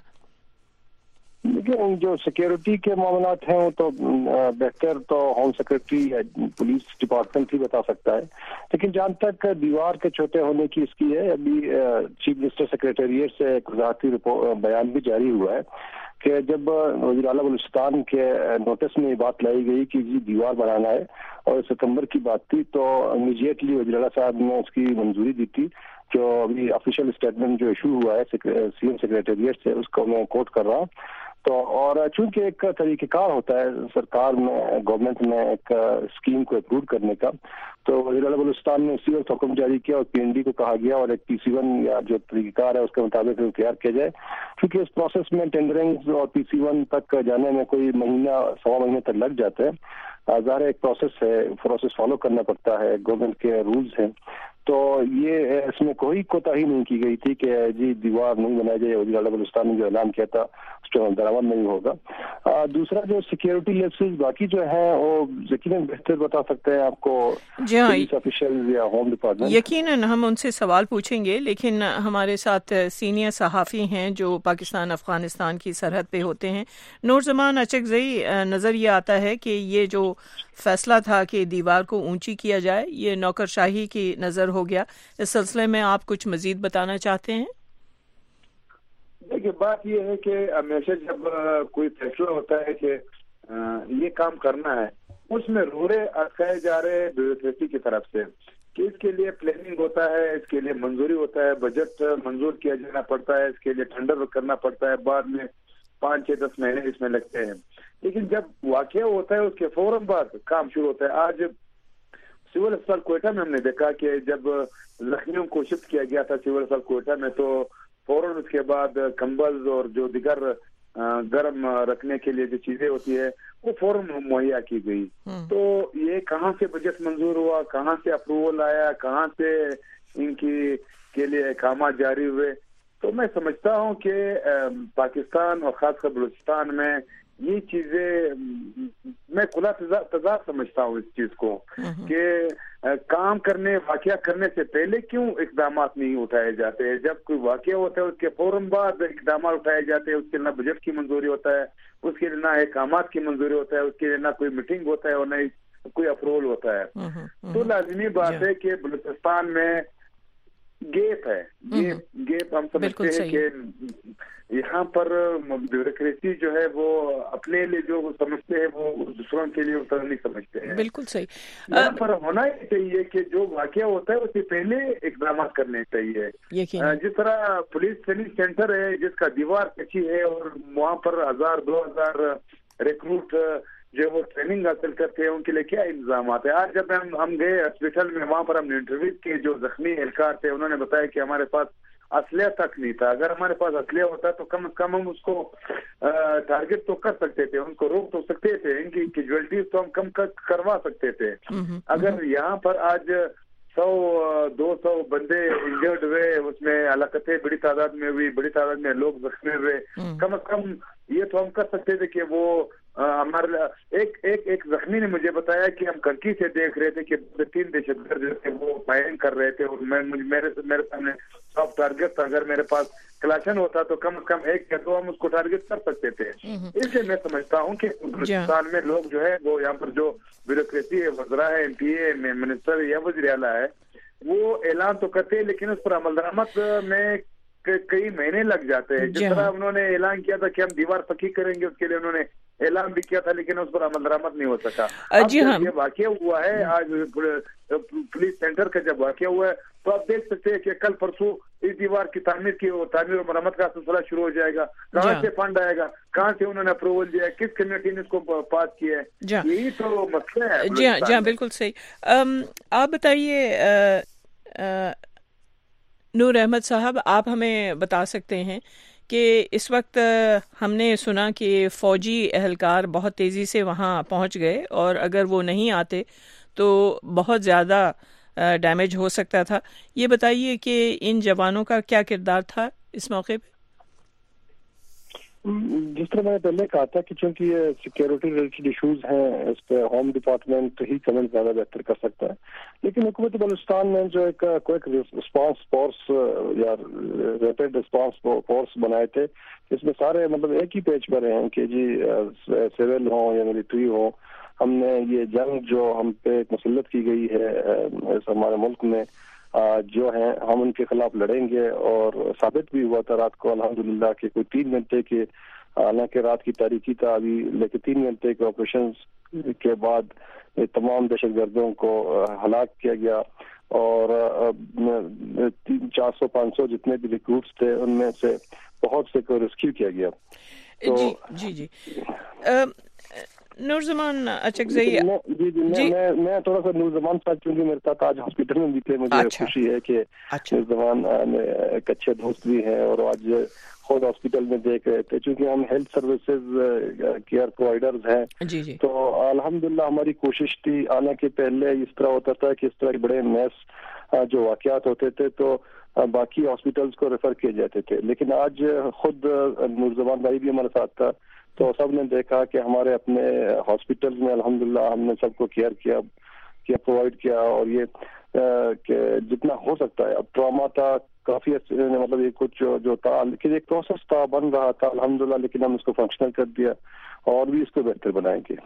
لیکن جو سیکیورٹی کے معاملات ہیں وہ تو بہتر تو ہوم سیکرٹری یا پولیس ڈپارٹمنٹ ہی بتا سکتا ہے، لیکن جہاں تک دیوار کے چھوٹے ہونے کی اس کی ہے، ابھی چیف منسٹر سیکریٹریٹ سے ایک وزارتی بیان بھی جاری ہوا ہے کہ جب وزیر اعلیٰ بلوچستان کے نوٹس میں یہ بات لائی گئی کہ جی دیوار بنانا ہے اور ستمبر کی بات تھی، تو امیڈیٹلی وزیر اعلیٰ صاحب نے اس کی منظوری دی تھی۔ جو ابھی آفیشیل اسٹیٹمنٹ جو ایشو ہوا ہے سی ایم سیکریٹریٹ سے، اس کو میں کوٹ کر رہا ہوں۔ تو اور چونکہ ایک طریقہ کار ہوتا ہے سرکار میں، گورنمنٹ میں ایک اسکیم کو اپروو کرنے کا، تو وزیر اعلیٰ بلوچستان نے اسی وقت حکم جاری کیا اور پی این ڈی کو کہا گیا اور ایک PC1 یا جو طریقہ کار ہے اس کے مطابق تیار کیا جائے، کیونکہ اس پروسیس میں ٹینڈرنگ اور PC1 تک جانے میں کوئی مہینہ 1.25 مہینے تک لگ جاتے ہیں۔ ظاہر ایک پروسیس ہے، پروسیس فالو کرنا پڑتا ہے، گورنمنٹ کے رولز ہیں۔ تو یہ اس میں کوئی کوتاہی نہیں کی گئی تھی کہ جی دیوار نہیں بنائی جائے. وزیر اعلیٰ بلوچستان نے جو اعلان کیا تھا اس پہ درآمد نہیں ہوگا. دوسرا جو سیکیورٹی لیپسز باقی جو ہیں وہ یقیناً بہتر بتا سکتے ہیں آپ کو پولیس آفیشل یا ہوم ڈپارٹمنٹ. یقیناً ہم ان سے سوال پوچھیں گے، لیکن ہمارے ساتھ سینئر صحافی ہیں جو پاکستان افغانستان کی سرحد پہ ہوتے ہیں. نور زمان اچکزئی، نظر یہ آتا ہے کہ یہ جو فیصلہ تھا کہ دیوار کو اونچی کیا جائے یہ نوکرشاہی کی نظر ہو گیا. اس سلسلے میں آپ کچھ مزید بتانا چاہتے ہیں؟ دیکھیے بات یہ ہے کہ ہمیشہ جب کوئی فیصلہ ہوتا ہے کہ یہ کام کرنا ہے اس میں رورے اٹکائے جا رہے بیوروکریسی کی طرف سے کہ اس کے لیے پلاننگ ہوتا ہے، اس کے لیے منظوری ہوتا ہے، بجٹ منظور کیا جانا پڑتا ہے، اس کے لیے ٹینڈر کرنا پڑتا ہے، بعد میں 5-6-10 مہینے اس میں لگتے ہیں. لیکن جب واقعہ ہوتا ہے اس کے فوراً بعد کام شروع ہوتا ہے. آج سول اسپتال کوئٹہ میں ہم نے دیکھا کہ جب زخمیوں کو شفٹ کیا گیا تھا سول اسپتال کوئٹہ میں تو فوراً اس کے بعد کمبل اور جو دیگر گرم رکھنے کے لیے جو چیزیں ہوتی ہے وہ فوراً مہیا کی گئی. تو یہ کہاں سے بجٹ منظور ہوا، کہاں سے اپروول آیا، کہاں سے ان کی کے لیے احکامات جاری ہوئے. تو میں سمجھتا ہوں کہ پاکستان اور خاص کر بلوچستان میں یہ چیزیں میں کھلا تضاد سمجھتا ہوں اس چیز کو کہ کام کرنے واقعہ کرنے سے پہلے کیوں اقدامات نہیں اٹھائے جاتے ہیں. جب کوئی واقعہ ہوتا ہے اس کے فوراً بعد اقدامات اٹھائے جاتے ہیں. اس کے نہ بجٹ کی منظوری ہوتا ہے، اس کے لیے نہ احکامات کی منظوری ہوتا ہے، اس کے لیے نہ کوئی میٹنگ ہوتا ہے اور نہ کوئی اپروول ہوتا ہے. تو لازمی بات ہے کہ بلوچستان میں گیپ ہے. گیپ ہم سمجھتے ہیں کہ یہاں پر بیوروکریسی جو ہے وہ اپنے لیے جو سمجھتے ہیں وہ دوسروں کے لیے اتنا نہیں سمجھتے ہیں. بالکل صحیح. یہاں پر ہونا ہی چاہیے کہ جو واقعہ ہوتا ہے اس سے پہلے اقدامات کرنے چاہیے. جس طرح پولیس ٹریننگ سینٹر ہے جس کا دیوار کچی ہے اور وہاں پر 1000-2000 ریکروٹ جو وہ ٹریننگ حاصل کرتے ہیں ان کے لیے کیا انتظامات ہیں. آج جب ہم گئے ہاسپٹل میں وہاں پر ہم نے انٹرویو کیے جو زخمی اہلکار تھے انہوں نے بتایا کہ ہمارے پاس اسلحہ تک نہیں تھا. اگر ہمارے پاس اسلحہ ہوتا تو کم از کم ہم اس کو ٹارگٹ تو کر سکتے تھے، ان کو روک تو سکتے تھے، ان کی کیجویلٹیز تو ہم کم کروا سکتے تھے. اگر یہاں پر آج 100-200 بندے انجرڈ ہوئے، اس میں ہلاکتیں بڑی تعداد میں ہوئی، بڑی تعداد میں لوگ زخمی ہوئے، کم از کم یہ تو ہم کر سکتے تھے کہ وہ ہمارے ایک زخمی نے مجھے بتایا کہ ہم کڑکی سے دیکھ رہے تھے کہ 3 دہشت گرد جو تھے وہ فائرنگ کر رہے تھے اور میرے سامنے سافٹ ٹارگٹ تھا. اگر میرے پاس کلاشن ہوتا تو کم از کم 1 یا 2 ہم اس کو ٹارگٹ کر سکتے تھے. اس لیے میں سمجھتا ہوں کہ بلوچستان میں لوگ جو ہے وہ یہاں پر جو بیوروکریسی ہے، وزراء ہے، MP میں منسٹر یا وزیر اعلیٰ ہے، وہ اعلان تو کرتے ہیں لیکن اس پر عمل درآمد میں کئی مہینے لگ جاتے ہیں. جس طرح انہوں نے اعلان کیا تھا کہ ہم دیوار پکی کریں گے، اس کے لیے انہوں نے اعلان بھی کیا تھا لیکن اس پر عمل درآمد نہیں ہو سکا. یہ واقعہ ہوا ہے آج پولیس سینٹر کا جب واقعہ ہوا ہے تو آپ دیکھ سکتے ہیں کہ کل پرسوں اس دیوار کی تعمیر اور مرمت کا سلسلہ شروع ہو جائے گا. کہاں سے فنڈ آئے گا، کہاں سے انہوں نے اپروول دیا ہے، کس کمیٹی نے اس کو پاس کیا ہے، یہی تو مسئلہ ہے. جی ہاں بالکل صحیح. آپ بتائیے نور احمد صاحب، آپ ہمیں بتا سکتے ہیں کہ اس وقت ہم نے سنا کہ فوجی اہلکار بہت تیزی سے وہاں پہنچ گئے اور اگر وہ نہیں آتے تو بہت زیادہ ڈیمیج ہو سکتا تھا. یہ بتائیے کہ ان جوانوں کا کیا کردار تھا اس موقع پہ؟ جس طرح میں نے پہلے کہا تھا کہ چونکہ یہ سیکیورٹی ریلیٹڈ ایشوز ہیں اس پہ ہوم ڈپارٹمنٹ ہی کمنٹ زیادہ بہتر کر سکتا ہے. لیکن حکومت بلوچستان نے جو ایک کوئک رسپانس فورس یا ریپڈ رسپانس فورس بنائے تھے اس میں سارے مطلب ایک ہی پیج پر ہیں کہ جی سول ہوں یا ملٹری ہوں، ہم نے یہ جنگ جو ہم پہ مسلط کی گئی ہے ہمارے ملک میں جو ہیں ہم ان کے خلاف لڑیں گے. اور ثابت بھی ہوا تھا رات کو الحمدللہ کہ کوئی 3 گھنٹے کے، حالانکہ رات کی تاریکی تھا ابھی، لیکن 3 گھنٹے کے آپریشن کے بعد تمام دہشت گردوں کو ہلاک کیا گیا اور 400-500 جتنے بھی ریکروٹس تھے ان میں سے بہت سے کو ریسکیو کیا گیا. جی نور زمان اچکزئی، میں تھوڑا سا نور زمان صاحب چونکہ میرے ساتھ آج ہاسپٹل میں بھی تھے، مجھے خوشی ہے کہ نور زمان ایک اچھے دوست بھی ہیں اور آج خود ہاسپٹل میں دیکھ رہے تھے. چونکہ ہم ہیلتھ سروسز کیئر پرووائڈرز ہیں تو الحمدللہ ہماری کوشش تھی آنے کے پہلے اس طرح ہوتا تھا کہ اس طرح بڑے میس جو واقعات ہوتے تھے تو باقی ہاسپٹلس کو ریفر کیے جاتے تھے. لیکن آج خود نورزمان بھائی بھی ہمارے ساتھ تھا تو سب نے دیکھا کہ ہمارے اپنے ہاسپٹلس میں الحمدللہ ہم نے سب کو کیئر کیا پرووائڈ کیا, اور یہ کہ جتنا ہو سکتا ہے. اب ٹراما تھا کافی مطلب یہ کچھ جو تھا لیکن ایک پروسیس تھا, بن رہا تھا الحمدللہ, لیکن ہم اس کو فنکشنل کر دیا اور بھی اس کو بہتر بنائیں گے.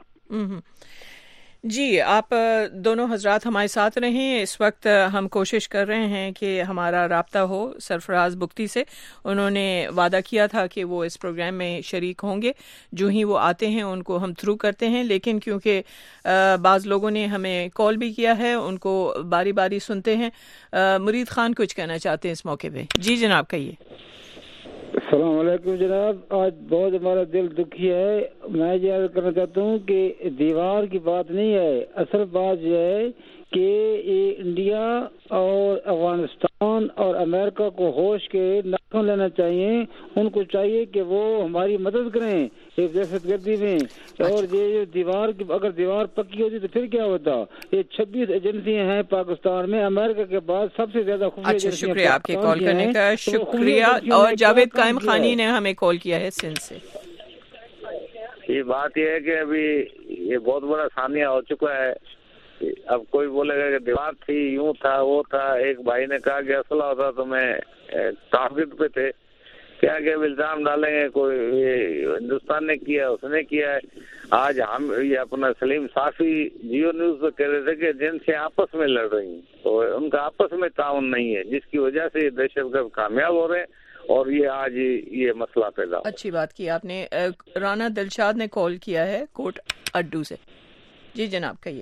جی, آپ دونوں حضرات ہمارے ساتھ رہیں. اس وقت ہم کوشش کر رہے ہیں کہ ہمارا رابطہ ہو سرفراز بگٹی سے. انہوں نے وعدہ کیا تھا کہ وہ اس پروگرام میں شریک ہوں گے. جو ہی وہ آتے ہیں ان کو ہم تھرو کرتے ہیں, لیکن کیونکہ بعض لوگوں نے ہمیں کال بھی کیا ہے, ان کو باری باری سنتے ہیں. مرید خان کچھ کہنا چاہتے ہیں اس موقع پہ. جی جناب کہیے. السلام علیکم جناب. آج بہت ہمارا دل دکھی ہے. میں یہ عرض کرنا چاہتا ہوں کہ دیوار کی بات نہیں ہے, اصل بات یہ ہے کہ یہ انڈیا اور افغانستان اور امریکہ کو ہوش کے ناخن لینا چاہیے. ان کو چاہیے کہ وہ ہماری مدد کریں ایک دہشت گردی میں. اور یہ دیوار اگر دیوار پکی ہوتی تو پھر کیا ہوتا؟ یہ 26 ایجنسیاں ہیں پاکستان میں, امریکہ کے بعد سب سے زیادہ خفیہ ایجنسیاں. شکریہ آپ کے کال کرنے کا, شکریہ. اور جاوید قائم خانی نے ہمیں کال کیا ہے سندھ سے. یہ بات یہ ہے کہ ابھی یہ بہت بڑا سانیہ ہو چکا ہے. اب کوئی بولے گا کہ دیوار تھی, یوں تھا, وہ تھا. ایک بھائی نے کہا کہ اسلحہ ہوتا تو میں ٹارگٹ پہ تھے. کیا کہ الزام ڈالیں گے کوئی ہندوستان نے کیا, اس نے کیا ہے. آج ہم یہ اپنا سلیم صافی جیو نیوز پہ کہہ رہے تھے کہ جن سے آپس میں لڑ رہی ہیں تو ان کا آپس میں تعاون نہیں ہے, جس کی وجہ سے یہ دہشت گرد کامیاب ہو رہے ہیں اور یہ آج یہ مسئلہ پیدا ہو. اچھی بات کی آپ نے. رانا دلشاد نے کال کیا ہے کوٹ اڈو سے. جی جناب کہیے.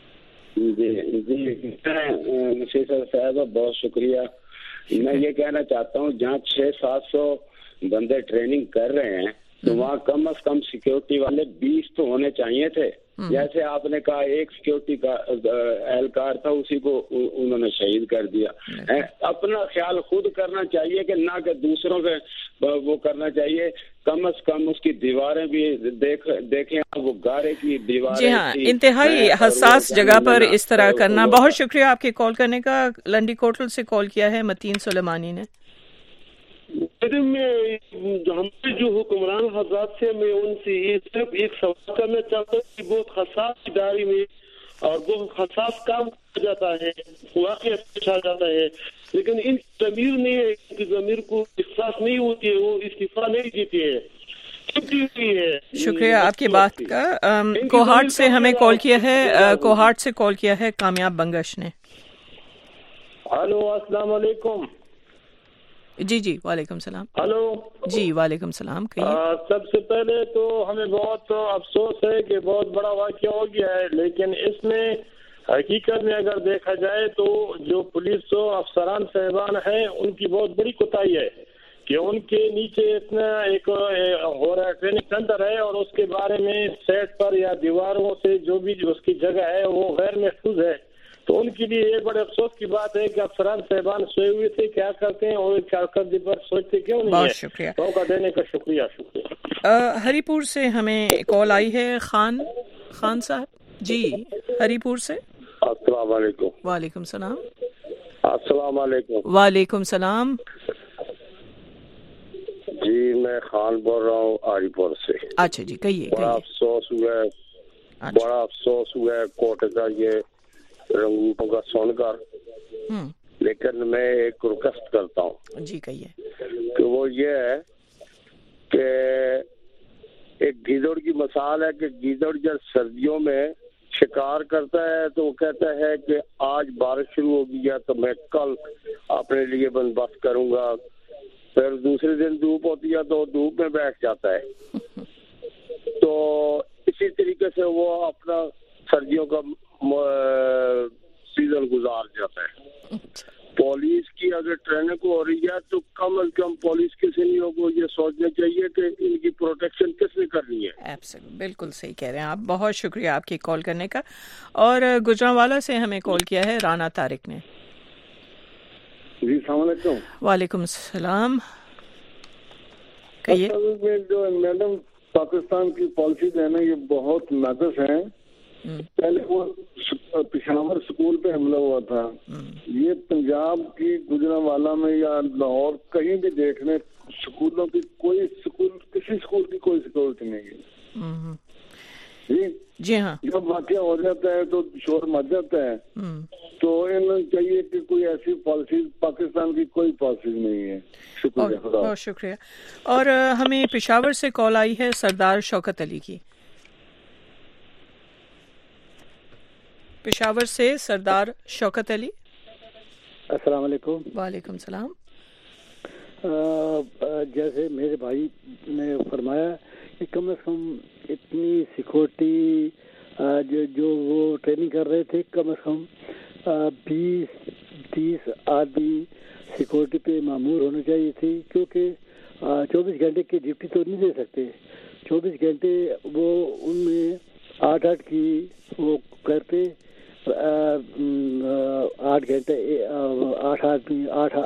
جی نشیسر صاحبہ بہت شکریہ. میں یہ کہنا چاہتا ہوں جہاں 600-700 بندے ٹریننگ کر رہے ہیں تو وہاں کم از کم سیکیورٹی والے 20 تو ہونے چاہیے تھے. جیسے آپ نے کہا ایک سیکیورٹی کا اہلکار تھا, اسی کو انہوں نے شہید کر دیا. اپنا خیال خود کرنا چاہیے کہ نہ کہ دوسروں کے وہ کرنا چاہیے. کم از کم اس کی دیواریں بھی دیکھیں, وہ گارے کی دیواریں. جی ہاں, انتہائی حساس جگہ پر اس طرح کرنا. بہت شکریہ آپ کے کال کرنے کا. لنڈی کوٹل سے کال کیا ہے متین سلیمانی نے. میں ہمارے جو حکمران حضرات سے میں ان سے یہ صرف ایک سوال کرنا چاہتا ہوں کہ بہت حساس ادارے میں اور بہت حساس کام کیا جاتا ہے, واقعہ پیش آ جاتا ہے, لیکن ان ضمیر نے ان کی ضمیر کو احساس نہیں ہوتی ہے, وہ استعفا نہیں دیتی ہے. شکریہ آپ کی بات کا. کوہاٹ سے ہمیں کال کیا ہے, کوہاٹ سے کال کیا ہے کامیاب بنگش نے. ہلو السلام علیکم. جی جی وعلیکم السلام. ہلو جی وعلیکم السلام. سب سے پہلے تو ہمیں بہت افسوس ہے کہ بہت بڑا واقعہ ہو گیا ہے, لیکن اس میں حقیقت میں اگر دیکھا جائے تو جو پولیس و افسران صاحبان ہیں ان کی بہت بڑی کوتاہی ہے کہ ان کے نیچے اتنا ایک ہو رہا ہے ٹریننگ سینٹر ہے اور اس کے بارے میں سیٹ پر یا دیواروں سے جو بھی اس کی جگہ ہے وہ غیر محفوظ ہے. تو ان کے لیے یہ بڑے افسوس کی بات ہے کہ افسران صاحبان سوئے ہوئے تھے, کیا کرتے ہیں اور کارکردگی پر سوچتے کیوں نہیں. بہت شکریہ. موقع دینے کا شکریہ. ہری پور سے ہمیں کال آئی ہے خان صاحب. جی ہری پور سے. السلام علیکم. وعلیکم السلام. السلام علیکم. وعلیکم السلام. جی میں خان بول رہا ہوں ہری پور سے. اچھا جی کہیے. بڑا افسوس ہوا ہے کوٹ کا یہ رنگوٹوں کا سن کر, لیکن میں ایک ریکویسٹ کرتا ہوں. جی کہیے. کہ وہ یہ ہے کہ ایک گیدڑ کی مثال ہے کہ گیدڑ جب سردیوں میں شکار کرتا ہے تو وہ کہتا ہے کہ آج بارش شروع ہو گئی ہے تو میں کل اپنے لیے بندوبست کروں گا. پھر دوسرے دن دھوپ ہوتی ہے تو دھوپ میں بیٹھ جاتا ہے. تو اسی طریقے سے وہ اپنا سردیوں کا سیزن گزار جاتا ہے. پولیس کی اگر ٹریننگ ہو رہی ہے تو کم از کم پولیس کے سینئروں کو یہ سوچنا چاہیے کہ ان کی پروٹیکشن کس نے کرنی ہے. بالکل صحیح کہہ رہے ہیں آپ. بہت شکریہ آپ کی کال کرنے کا. اور گجرانوالا سے ہمیں کال کیا ہے رانا طارق نے. جی السلام علیکم. وعلیکم السلام. کہیے. جو میڈم پاکستان کی پالیسی جو ہے نا یہ بہت ناقص ہیں. پہلے وہ پشاور سکول پہ حملہ ہوا تھا. یہ پنجاب کی گجرانوالہ میں یا لاہور کہیں بھی دیکھنے سکولوں کی کسی سکول کی کوئی سیکورٹی نہیں ہے. جی ہاں, جب واقعہ ہو جاتا ہے تو شور مچ جاتا ہے. تو انہیں چاہیے کہ کوئی ایسی پالیسی, پاکستان کی کوئی پالیسی نہیں ہے. شکریہ. بہت شکریہ. اور ہمیں پشاور سے کال آئی ہے سردار شوکت علی کی. پشاور سے سردار شوکت علی. السلام علیکم. وعلیکم السلام. جیسے میرے بھائی نے فرمایا کہ کم از کم اتنی سیکورٹی جو وہ ٹریننگ کر رہے تھے, کم از کم 20-30 آدمی سیکورٹی پہ مامور ہونے چاہیے تھی, کیونکہ 24 گھنٹے کی ڈیوٹی تو نہیں دے سکتے. 24 گھنٹے وہ ان میں 8 کی وہ کرتے, 8 گھنٹے 8 آدمی 8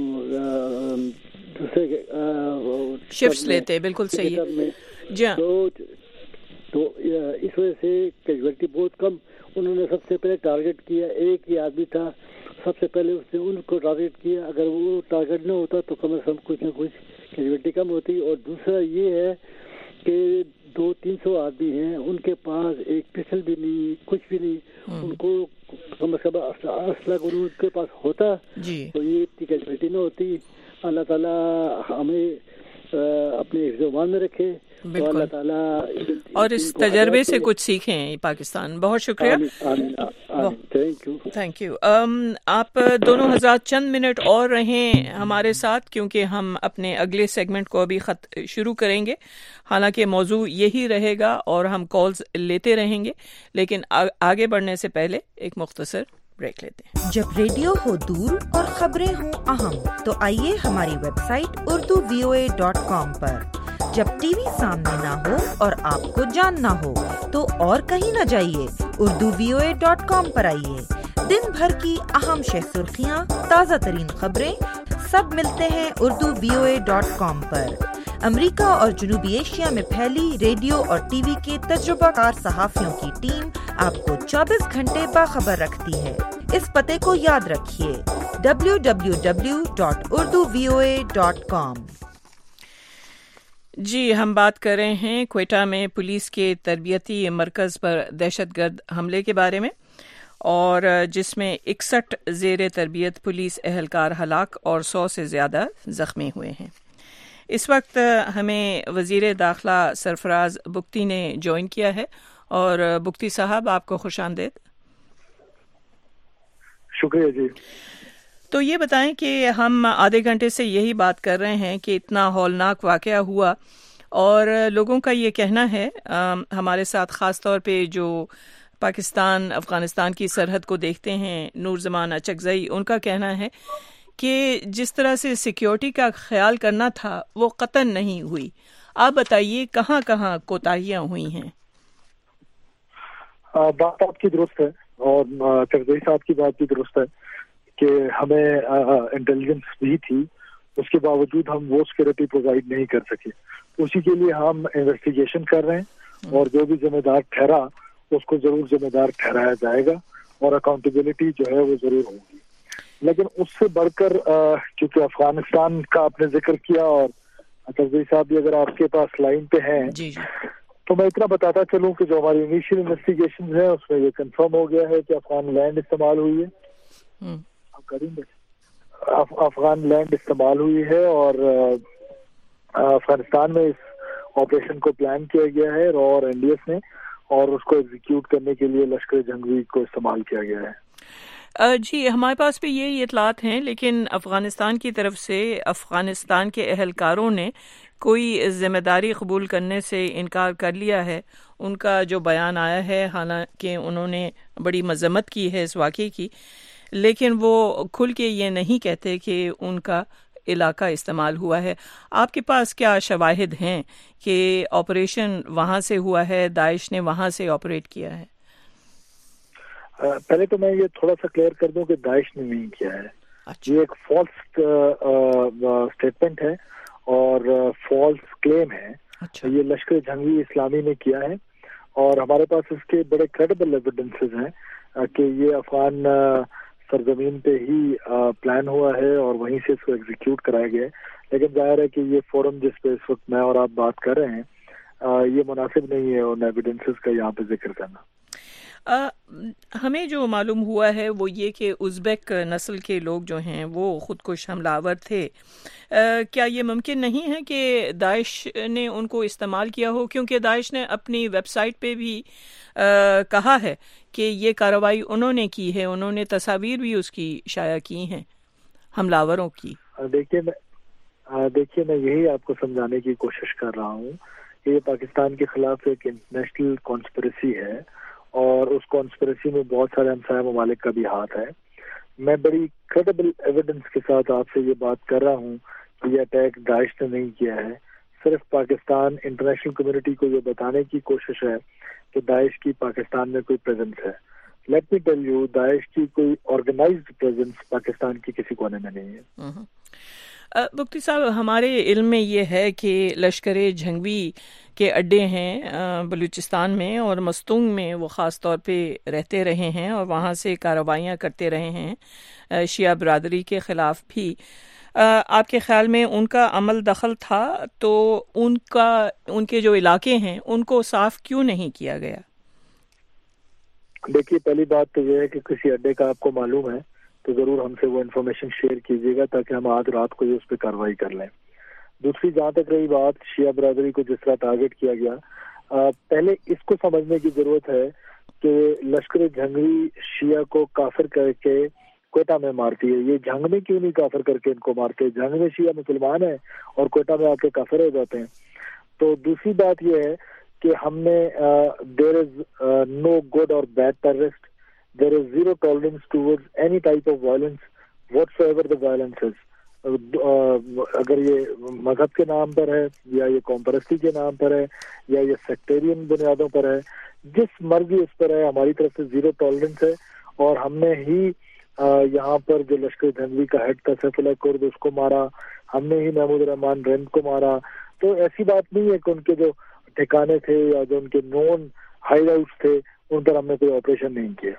دوسرے شفٹس لیتے. بالکل صحیح ہے. جی ہاں, تو اس وجہ سے کیجویلٹی بہت کم. انہوں نے سب سے پہلے ٹارگٹ کیا, ایک ہی آدمی تھا, سب سے پہلے اس نے ان کو ٹارگٹ کیا. اگر وہ ٹارگٹ نہ ہوتا تو کم از کم کچھ نہ کچھ کیجویلٹی کم ہوتی. اور دوسرا یہ ہے کہ 200-300 آدمی ہیں, ان کے پاس ایک پسٹل بھی نہیں, کچھ بھی نہیں. ان کو کم از کم اسلحہ ان کے پاس ہوتا تو یہ اتنی کیجویلٹی نہ ہوتی. اللہ تعالیٰ ہمیں اپنے حفظ و امان میں رکھے, تو اللہ تعالیٰ اور اس تجربے سے کچھ سیکھیں پاکستان. بہت شکریہ. Thank you. آپ دونوں حضرات چند منٹ اور رہیں ہمارے ساتھ, کیونکہ ہم اپنے اگلے سیگمنٹ کو ابھی شروع کریں گے. حالانکہ موضوع یہی رہے گا اور ہم کالز لیتے رہیں گے, لیکن آگے بڑھنے سے پہلے ایک مختصر بریک لیتے ہیں. جب ریڈیو ہو دور اور خبریں ہوں اہم, تو آئیے ہماری ویب سائٹ urduvoa.com پر. جب ٹی وی سامنے نہ ہو اور آپ کو جاننا ہو تو اور کہیں نہ جائیے, urduvoa.com پر آئیے. دن بھر کی اہم شہ سرخیاں, تازہ ترین خبریں, سب ملتے ہیں urduvoa.com پر. امریکہ اور جنوبی ایشیا میں پھیلی ریڈیو اور ٹی وی کے تجربہ کار صحافیوں کی ٹیم آپ کو 24 گھنٹے باخبر رکھتی ہے. اس پتے کو یاد رکھیے, www.urduvoa.com. جی, ہم بات کر رہے ہیں کوئٹہ میں پولیس کے تربیتی مرکز پر دہشت گرد حملے کے بارے میں, اور جس میں 61 زیر تربیت پولیس اہلکار ہلاک اور 100 سے زیادہ زخمی ہوئے ہیں. اس وقت ہمیں وزیر داخلہ سرفراز بگٹی نے جوائن کیا ہے. اور بگٹی صاحب, آپ کو خوش آمدید. شکریہ جی. تو یہ بتائیں کہ ہم آدھے گھنٹے سے یہی بات کر رہے ہیں کہ اتنا ہولناک واقعہ ہوا, اور لوگوں کا یہ کہنا ہے, ہمارے ساتھ خاص طور پہ جو پاکستان افغانستان کی سرحد کو دیکھتے ہیں, نور زمان اچکزئی, ان کا کہنا ہے کہ جس طرح سے سیکیورٹی کا خیال کرنا تھا وہ قطعاً نہیں ہوئی. آپ بتائیے کہاں کہاں کوتاہیاں ہوئی ہیں؟ بات آپ کی درست ہے, اور چکزئی صاحب کی بات بھی درست ہے کہ ہمیں انٹیلیجنس بھی تھی, اس کے باوجود ہم وہ سیکورٹی پرووائڈ نہیں کر سکے. اسی کے لیے ہم انویسٹیگیشن کر رہے ہیں, اور جو بھی ذمہ دار ٹھہرا اس کو ضرور ذمہ دار ٹھہرایا جائے گا, اور اکاؤنٹیبلٹی جو ہے وہ ضرور ہوگی. لیکن اس سے بڑھ کر کیونکہ افغانستان کا آپ نے ذکر کیا, اور چکزئی صاحب بھی اگر آپ کے پاس لائن پہ ہیں تو میں اتنا بتاتا چلوں کہ جو ہماری انیشیل انویسٹیگیشن ہے اس میں یہ کنفرم ہو گیا ہے کہ افغان لینڈ استعمال ہوئی ہے. افغان لینڈ استعمال ہوئی ہے, اور افغانستان میں اس آپریشن کو پلان کیا گیا ہے را اور این ڈی ایس نے, اور اس کو ایگزیکیوٹ کرنے کے لیے لشکر جنگی کو استعمال کیا گیا ہے. جی, ہمارے پاس بھی یہی اطلاعات ہیں, لیکن افغانستان کی طرف سے افغانستان کے اہلکاروں نے کوئی ذمہ داری قبول کرنے سے انکار کر لیا ہے. ان کا جو بیان آیا ہے, حالانکہ انہوں نے بڑی مذمت کی ہے اس واقعے کی, لیکن وہ کھل کے یہ نہیں کہتے کہ ان کا علاقہ استعمال ہوا ہے. آپ کے پاس کیا شواہد ہیں کہ آپریشن وہاں سے ہوا ہے, داعش نے وہاں سے آپریٹ کیا ہے؟ پہلے تو میں یہ تھوڑا سا کلیئر کر دوں کہ داعش نے نہیں کیا ہے. یہ ایک فالس اسٹیٹمنٹ ہے اور فالس کلیم ہے. یہ لشکر جنگی اسلامی نے کیا ہے, اور ہمارے پاس اس کے بڑے کریڈیبل ایویڈنسز ہیں کہ یہ افغان سرزمین پہ ہی پلان ہوا ہے اور وہیں سے اس کو ایگزیکیوٹ کرایا گیا ہے. لیکن ظاہر ہے کہ یہ فورم جس پہ اس وقت میں اور آپ بات کر رہے ہیں یہ مناسب نہیں ہے ان ایویڈنسز کا یہاں پہ ذکر کرنا. ہمیں جو معلوم ہوا ہے وہ یہ کہ ازبیک نسل کے لوگ جو ہیں وہ خودکش حملہ آور تھے. کیا یہ ممکن نہیں ہے کہ داعش نے ان کو استعمال کیا ہو؟ کیونکہ داعش نے اپنی ویب سائٹ پہ بھی کہا ہے کہ یہ کارروائی انہوں نے کی ہے، انہوں نے تصاویر بھی اس کی شائع کی ہیں حملہ آوروں کی. دیکھیے میں یہی آپ کو سمجھانے کی کوشش کر رہا ہوں کہ یہ پاکستان کے خلاف ایک انٹرنیشنل کانسپریسی ہے اور اس کانسپریسی میں بہت سارے ہمسایہ ممالک کا بھی ہاتھ ہے. میں بڑی کریڈیبل ایویڈنس کے ساتھ آپ سے یہ بات کر رہا ہوں کہ یہ اٹیک داعش نے نہیں کیا ہے. صرف پاکستان انٹرنیشنل کمیونٹی کو یہ بتانے کی کوشش ہے کہ داعش کی پاکستان میں کوئی پریزنس ہے. لیٹ می ٹیل یو، داعش کی کوئی آرگنائزڈ پریزنس پاکستان کی کسی کونے میں نہیں ہے. مفتی صاحب، ہمارے علم میں یہ ہے کہ لشکر جھنگوی کے اڈے ہیں بلوچستان میں اور مستونگ میں، وہ خاص طور پہ رہتے رہے ہیں اور وہاں سے کارروائیاں کرتے رہے ہیں شیعہ برادری کے خلاف بھی. آپ کے خیال میں ان کا عمل دخل تھا تو ان کے جو علاقے ہیں ان کو صاف کیوں نہیں کیا گیا؟ دیکھیے، پہلی بات تو یہ ہے کہ کسی اڈے کا آپ کو معلوم ہے تو ضرور ہم سے وہ انفارمیشن شیئر کیجیے گا تاکہ ہم آج رات کو اس پہ کارروائی کر لیں. دوسری، جہاں تک رہی بات شیعہ برادری کو جس طرح ٹارگٹ کیا گیا، پہلے اس کو سمجھنے کی ضرورت ہے کہ لشکر جھنگوی شیعہ کو کافر کر کے کوئٹہ میں مارتی ہے. یہ جنگ میں کیوں نہیں کافر کر کے ان کو مارتے؟ جنگ میں شیعہ مسلمان ہیں اور کوئٹہ میں آ کے کافر ہو جاتے ہیں. تو دوسری بات یہ ہے کہ ہم نے دیر از نو گڈ اور bad terrorist. There is zero tolerance towards any type of violence, whatsoever the violence is. اگر یہ مذہب کے نام پر ہے یا یہ قوم پرستی کے نام پر ہے یا یہ سیکٹیرین بنیادوں پر ہے، جس مرضی اس پر ہے، ہماری طرف سے زیرو ٹالرنس ہے. اور ہم نے ہی یہاں پر جو لشکر جھنگوی کا ہیڈ تھا سیف اللہ کرد، اس کو مارا. ہم نے ہی محمود الرحمان رند کو مارا. تو ایسی بات نہیں ہے کہ ان کے جو ٹھکانے تھے یا جو ان کے نون ہائیڈ آؤٹس تھے ان پر ہم نے کوئی آپریشن نہیں کیا.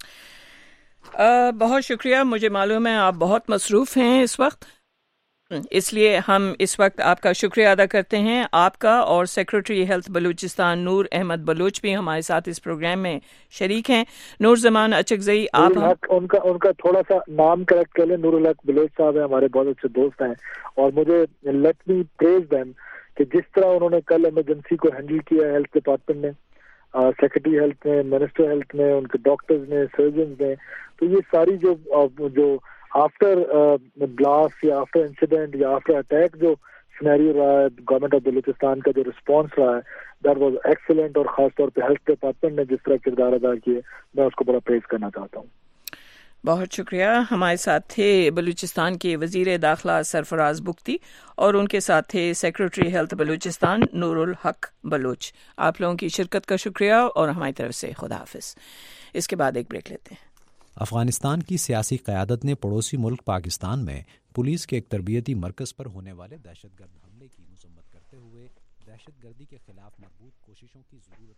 بہت شکریہ. مجھے معلوم ہے آپ بہت مصروف ہیں اس وقت، اس لیے ہم اس وقت آپ کا شکریہ ادا کرتے ہیں. آپ کا اور سیکرٹری ہیلتھ بلوچستان نور احمد بلوچ بھی ہمارے ساتھ اس پروگرام میں شریک ہیں. نور زمان اچکزئی، آپ ان کا تھوڑا سا نام کریکٹ کر لیں. نور الحق بلوچ صاحب ہیں، ہمارے بہت اچھے دوست ہیں اور مجھے لیٹ می پریز دیم کہ جس طرح انہوں نے کل ایمرجنسی کو ہینڈل کیا ہیلتھ ڈپارٹمنٹ نے، سیکرٹری ہیلتھ نے، منسٹر ہیلتھ نے، ان کے ڈاکٹرز نے، سرجنز نے. تو یہ ساری جو آفٹر بلاسٹ یا آفٹر انسیڈنٹ یا آفٹر اٹیک جو سینیریو رہا ہے گورنمنٹ آف بلوچستان کا جو رسپانس رہا ہے، دیٹ واز ایکسیلنٹ. اور خاص طور پہ ہیلتھ ڈپارٹمنٹ نے جس طرح کردار ادا کیے، میں اس کو بڑا پریز کرنا چاہتا ہوں. بہت شکریہ. ہمارے ساتھ تھے بلوچستان کے وزیر داخلہ سرفراز بگٹی اور ان کے ساتھ تھے سیکرٹری ہیلتھ بلوچستان نور الحق بلوچ. آپ لوگوں کی شرکت کا شکریہ اور ہماری طرف سے خدا حافظ. اس کے بعد ایک بریک لیتے ہیں. افغانستان کی سیاسی قیادت نے پڑوسی ملک پاکستان میں پولیس کے ایک تربیتی مرکز پر ہونے والے دہشت گرد حملے کی مذمت کرتے ہوئے دہشت گردی کے خلاف مربوط کوششوں کی ضرورت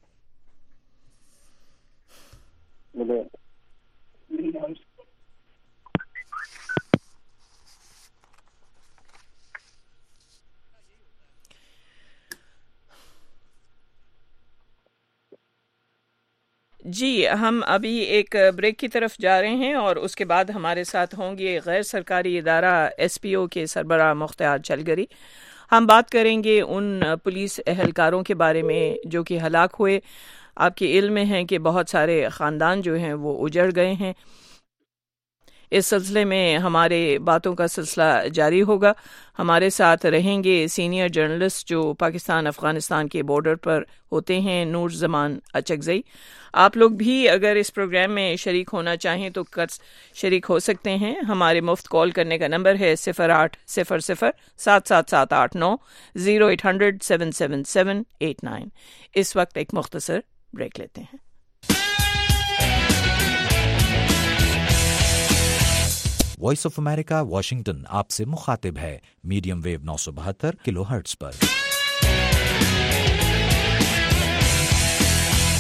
جی، ہم ابھی ایک بریک کی طرف جا رہے ہیں اور اس کے بعد ہمارے ساتھ ہوں گے غیر سرکاری ادارہ ایس پی او کے سربراہ مختار چلگری. ہم بات کریں گے ان پولیس اہلکاروں کے بارے میں جو کہ ہلاک ہوئے. آپ کے علم میں ہیں کہ بہت سارے خاندان جو ہیں وہ اجڑ گئے ہیں. اس سلسلے میں ہمارے باتوں کا سلسلہ جاری ہوگا. ہمارے ساتھ رہیں گے سینئر جرنلسٹ جو پاکستان افغانستان کے بارڈر پر ہوتے ہیں، نور زمان اچکزئی. آپ لوگ بھی اگر اس پروگرام میں شریک ہونا چاہیں تو شریک ہو سکتے ہیں. ہمارے مفت کال کرنے کا نمبر ہے 0800-777-89 0800-777-89. اس وقت ایک مختصر بریک لیتے ہیں. وائس آف امریکہ واشنگٹن آپ سے مخاطب ہے میڈیم ویو 972 کلو ہرٹز پر.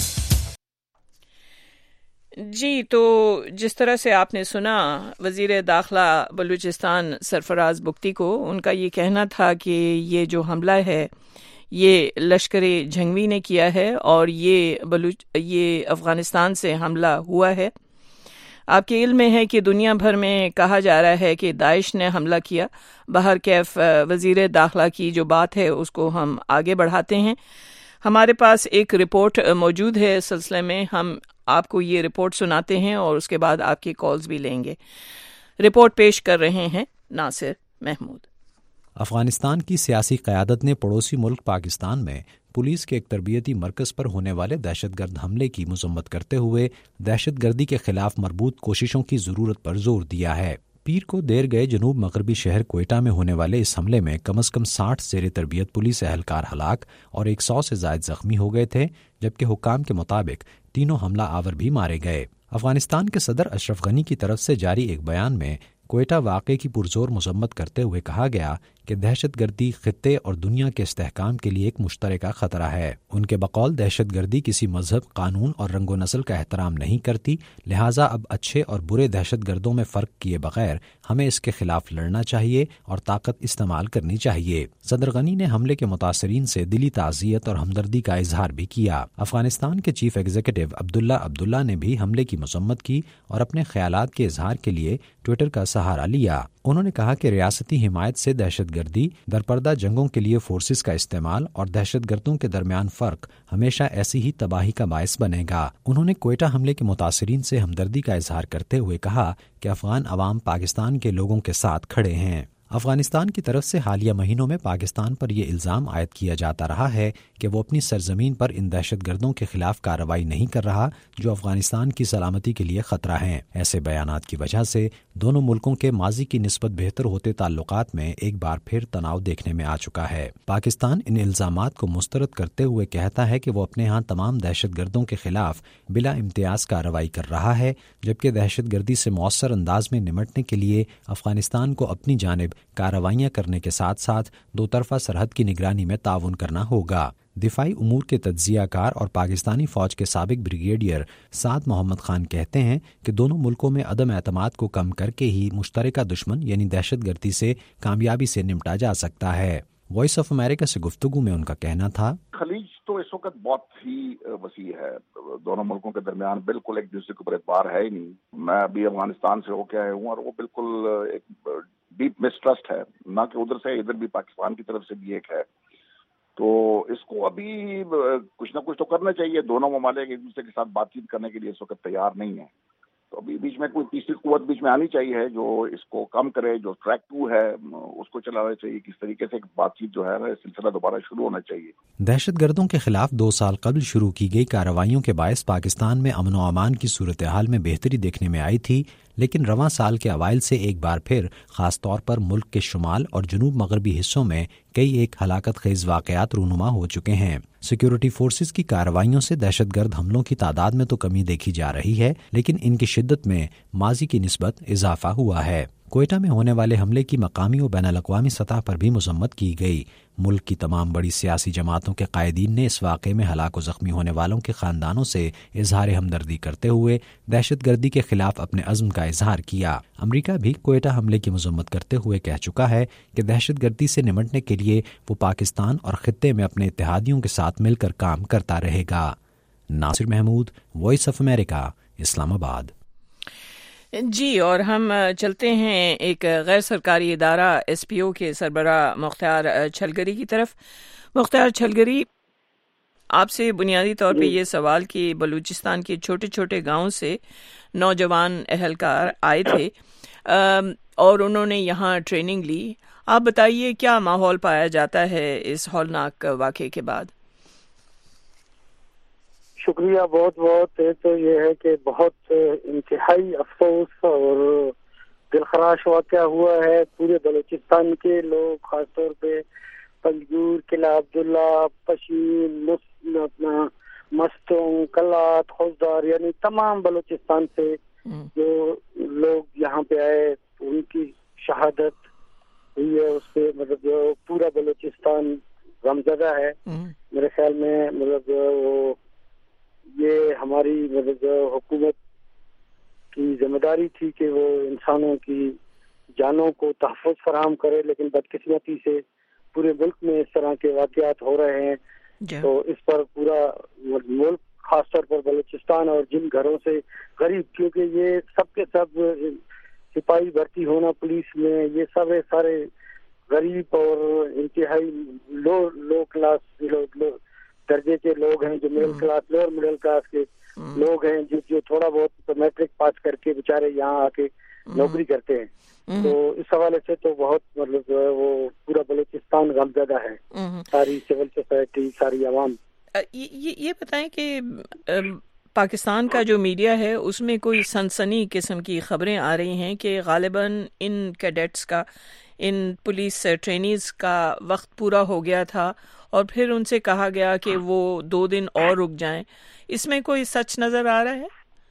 जी, तो जिस तरह से आपने सुना वज़ीर दाखिला बलूचिस्तान सरफराज बुख्ती को, उनका ये कहना था कि ये जो हमला है ये लश्कर जंगवी ने किया है और ये अफ़गानिस्तान से हमला हुआ है। आपके इल्म में है कि दुनिया भर में कहा जा रहा है कि दाइश ने हमला किया। बहर कैफ वज़ीर दाखिला की जो बात है उसको हम आगे बढ़ाते हैं। हमारे पास एक रिपोर्ट मौजूद है इस सिलसिले में, हम आपको ये रिपोर्ट सुनाते हैं और उसके बाद आपकी कॉल्स भी लेंगे। रिपोर्ट पेश कर रहे हैं नासिर महमूद। अफगानिस्तान की सियासी क़यादत ने पड़ोसी मुल्क पाकिस्तान में पुलिस के एक तरबियती मरकज़ पर होने वाले दहशतगर्द हमले की मज़म्मत करते हुए दहशतगर्दी के खिलाफ मरबूत कोशिशों की ज़रूरत पर जोर दिया है। पीर को देर गए जनूब मगरबी शहर कोयटा में होने वाले इस हमले में कम अज़ कम 60 ज़ेर तरबियत पुलिस एहलकार हलाक और 100 से ज़ायद ज़ख्मी हो गए थे, जबकि हुक्काम के मुताबिक तीनों हमला आवर भी मारे गए। अफगानिस्तान के सदर अशरफ गनी की तरफ से जारी एक बयान में कोयटा वाक़े की पुरजोर मज़म्मत करते हुए कहा गया कि दहशतगर्दी खित्ते और दुनिया के इस्तेहकाम के लिए एक मुश्तरका ख़तरा है। उनके बकौल दहशतगर्दी किसी मजहब, कानून और रंगो नस्ल का एहतराम नहीं करती, लिहाजा अब अच्छे और बुरे दहशतगर्दों में फ़र्क किए बगैर हमें इसके खिलाफ लड़ना चाहिए और ताकत इस्तेमाल करनी चाहिए। सदर गनी ने हमले के मुतासरीन से दिली ताज़ियत और हमदर्दी का इजहार भी किया। अफगानिस्तान के चीफ एग्जीक्यूटिव अब्दुल्ला ने भी हमले की मज़म्मत की और अपने ख्यालात के इजहार के लिए ट्विटर का सहारा लिया। उन्होंने कहा कि रियासती हिमायत से दहशतगर्दी, दरपर्दा जंगों के लिए फोर्सेस का इस्तेमाल और दहशतगर्दों के दरमियान फ़र्क हमेशा ऐसी ही तबाही का बायस बनेगा। उन्होंने कोयटा हमले के मुतासरीन से हमदर्दी का इजहार करते हुए कहा कि अफगान अवाम पाकिस्तान के लोगों के साथ खड़े हैं। अफगानिस्तान की तरफ से हालिया महीनों में पाकिस्तान पर यह इल्ज़ाम आयद किया जाता रहा है कि वो अपनी सरजमीन पर इन दहशतगर्दों के खिलाफ कार्रवाई नहीं कर रहा जो अफगानिस्तान की सलामती के लिए खतरा हैं। ऐसे बयानात की वजह से दोनों मुल्कों के माजी की निस्बत बेहतर होते ताल्लुकात में एक बार फिर तनाव देखने में आ चुका है। पाकिस्तान इन इल्ज़ामात को मुस्तरद करते हुए कहता है कि वो अपने यहाँ तमाम दहशतगर्दों के खिलाफ बिला इम्तियाज कार्रवाई कर रहा है, जबकि दहशतगर्दी से मौसर अंदाज में निमटने के लिए अफगानिस्तान को अपनी जानिब कार्रवाइयाँ करने के साथ साथ दो तरफा सरहद की निगरानी में ताउन करना होगा। दिफाई उमूर के तज्जियाकार और पाकिस्तानी फौज के साबिक ब्रिगेडियर साद मोहम्मद खान कहते हैं कि दोनों मुल्कों में अदम एतमाद को कम करके ही मुश्तरका दुश्मन यानी दहशतगर्दी से कामयाबी से निपटा जा सकता है। वॉइस ऑफ अमेरिका से गुफ्तगू में उनका कहना था, खलीज तो इस वक्त बहुत ही वसी है, दोनों मुल्कों के दरमियान बिल्कुल एक दूसरे के ऊपर एतबार है ही नहीं। मैं अभी अफगानिस्तान से होके आया हूँ और वो बिल्कुल एक डीप मिसट्रस्ट है, ना कि उधर से इधर भी पाकिस्तान की तरफ से भी एक है। तो इसको अभी कुछ ना कुछ तो करना चाहिए। दोनों ममालिक एक दूसरे के साथ बातचीत करने के लिए इस वक्त तैयार नहीं है, तो अभी बीच में कोई तीसरी कुव्वत बीच में आनी चाहिए जो इसको कम करे। जो ट्रैक 2 है उसको चलाना चाहिए, किस तरीके से बातचीत जो है ना सिलसिला दोबारा शुरू होना चाहिए। दहशतगर्दों के खिलाफ 2 साल कबल शुरू की गई कार्रवाइयों के बायस पाकिस्तान में अमन व अमान की सूरत हाल में बेहतरी देखने में आई थी, लेकिन रवां साल के अवाइल से एक बार फिर खास तौर पर मुल्क के शुमाल और जनूब मगरबी हिस्सों में कई एक हलाकत खेज वाकयात रूनुमा हो चुके हैं। सिक्योरिटी फोर्सेस की कार्रवाइयों से दहशतगर्द हमलों की तादाद में तो कमी देखी जा रही है, लेकिन इनकी शिद्दत में माजी की निस्बत इजाफा हुआ है। कोयटा में होने वाले हमले की मकामी और बैनुल अक़वामी सतह पर भी मज़म्मत की गई। मुल्क की तमाम बड़ी सियासी जमातों के कायदीन ने इस वाक़े में हलाक व ज़ख्मी होने वालों के ख़ानदानों से इजहार हमदर्दी करते हुए दहशतगर्दी के खिलाफ अपने अज़्म का इजहार किया। अमरीका भी कोयटा हमले की मज़म्मत करते हुए कह चुका है कि दहशतगर्दी से निमटने के लिए वो पाकिस्तान और खित्ते में अपने इत्तेहादियों के साथ मिलकर काम करता रहेगा। Nasir Mahmood, Voice of America, Islamabad. जी, और हम चलते हैं एक गैर सरकारी इदारा SPO के सरबरा मुख्तार छलगरी की तरफ। मुख्तार छलगरी, आपसे बुनियादी तौर पे ये सवाल कि बलूचिस्तान के छोटे छोटे गांव से नौजवान एहलकार आए थे और उन्होंने यहाँ ट्रेनिंग ली। आप बताइए क्या माहौल पाया जाता है इस हौलनाक वाक़े के बाद? शुक्रिया बहुत बहुत। तो ये है कि बहुत इंतहाई अफसोस और दिलखराश वाक़या हुआ है। पूरे बलूचिस्तान के लोग, खासतौर पे पंजगूर, किला अब्दुल्ला, पशीन, अपना मस्तों, कलात, खुजदार, यानी तमाम बलूचिस्तान से जो लोग यहाँ पे आए उनकी शहादत हुई है। उससे मतलब जो पूरा बलूचिस्तान गमज़दा है। मेरे ख्याल में मतलब वो ये हमारी मतलब जो हुकूमत کی ذمہ داری تھی کہ وہ انسانوں کی جانوں کو تحفظ فراہم کرے، لیکن بدقسمتی سے پورے ملک میں اس طرح کے واقعات ہو رہے ہیں. تو اس پر پورا ملک، خاص طور پر بلوچستان اور جن گھروں سے غریب، کیونکہ یہ سب کے سب سپاہی بھرتی ہونا پولیس میں، یہ سب سارے غریب اور انتہائی لو کلاس درجے کے لوگ ہیں، جو middle class, lower middle class کے لوگ ہیں، جو تھوڑا بہت میٹرک پاس کر کے بیچارے یہاں آ کے نوکری کرتے ہیں. تو اس حوالے سے تو بہت مطلب وہ پورا بلوچستان غمزدہ ہے، ساری سول سوسائٹی، ساری عوام. یہ بتائیں کہ پاکستان کا جو میڈیا ہے اس میں کوئی سنسنی قسم کی خبریں آ رہی ہیں کہ غالباً ان کیڈٹس کا، ان پولیس ٹرینیز کا وقت پورا ہو گیا تھا اور پھر ان سے کہا گیا کہ وہ 2 دن اور رک جائیں. اس میں کوئی سچ نظر آ رہا ہے؟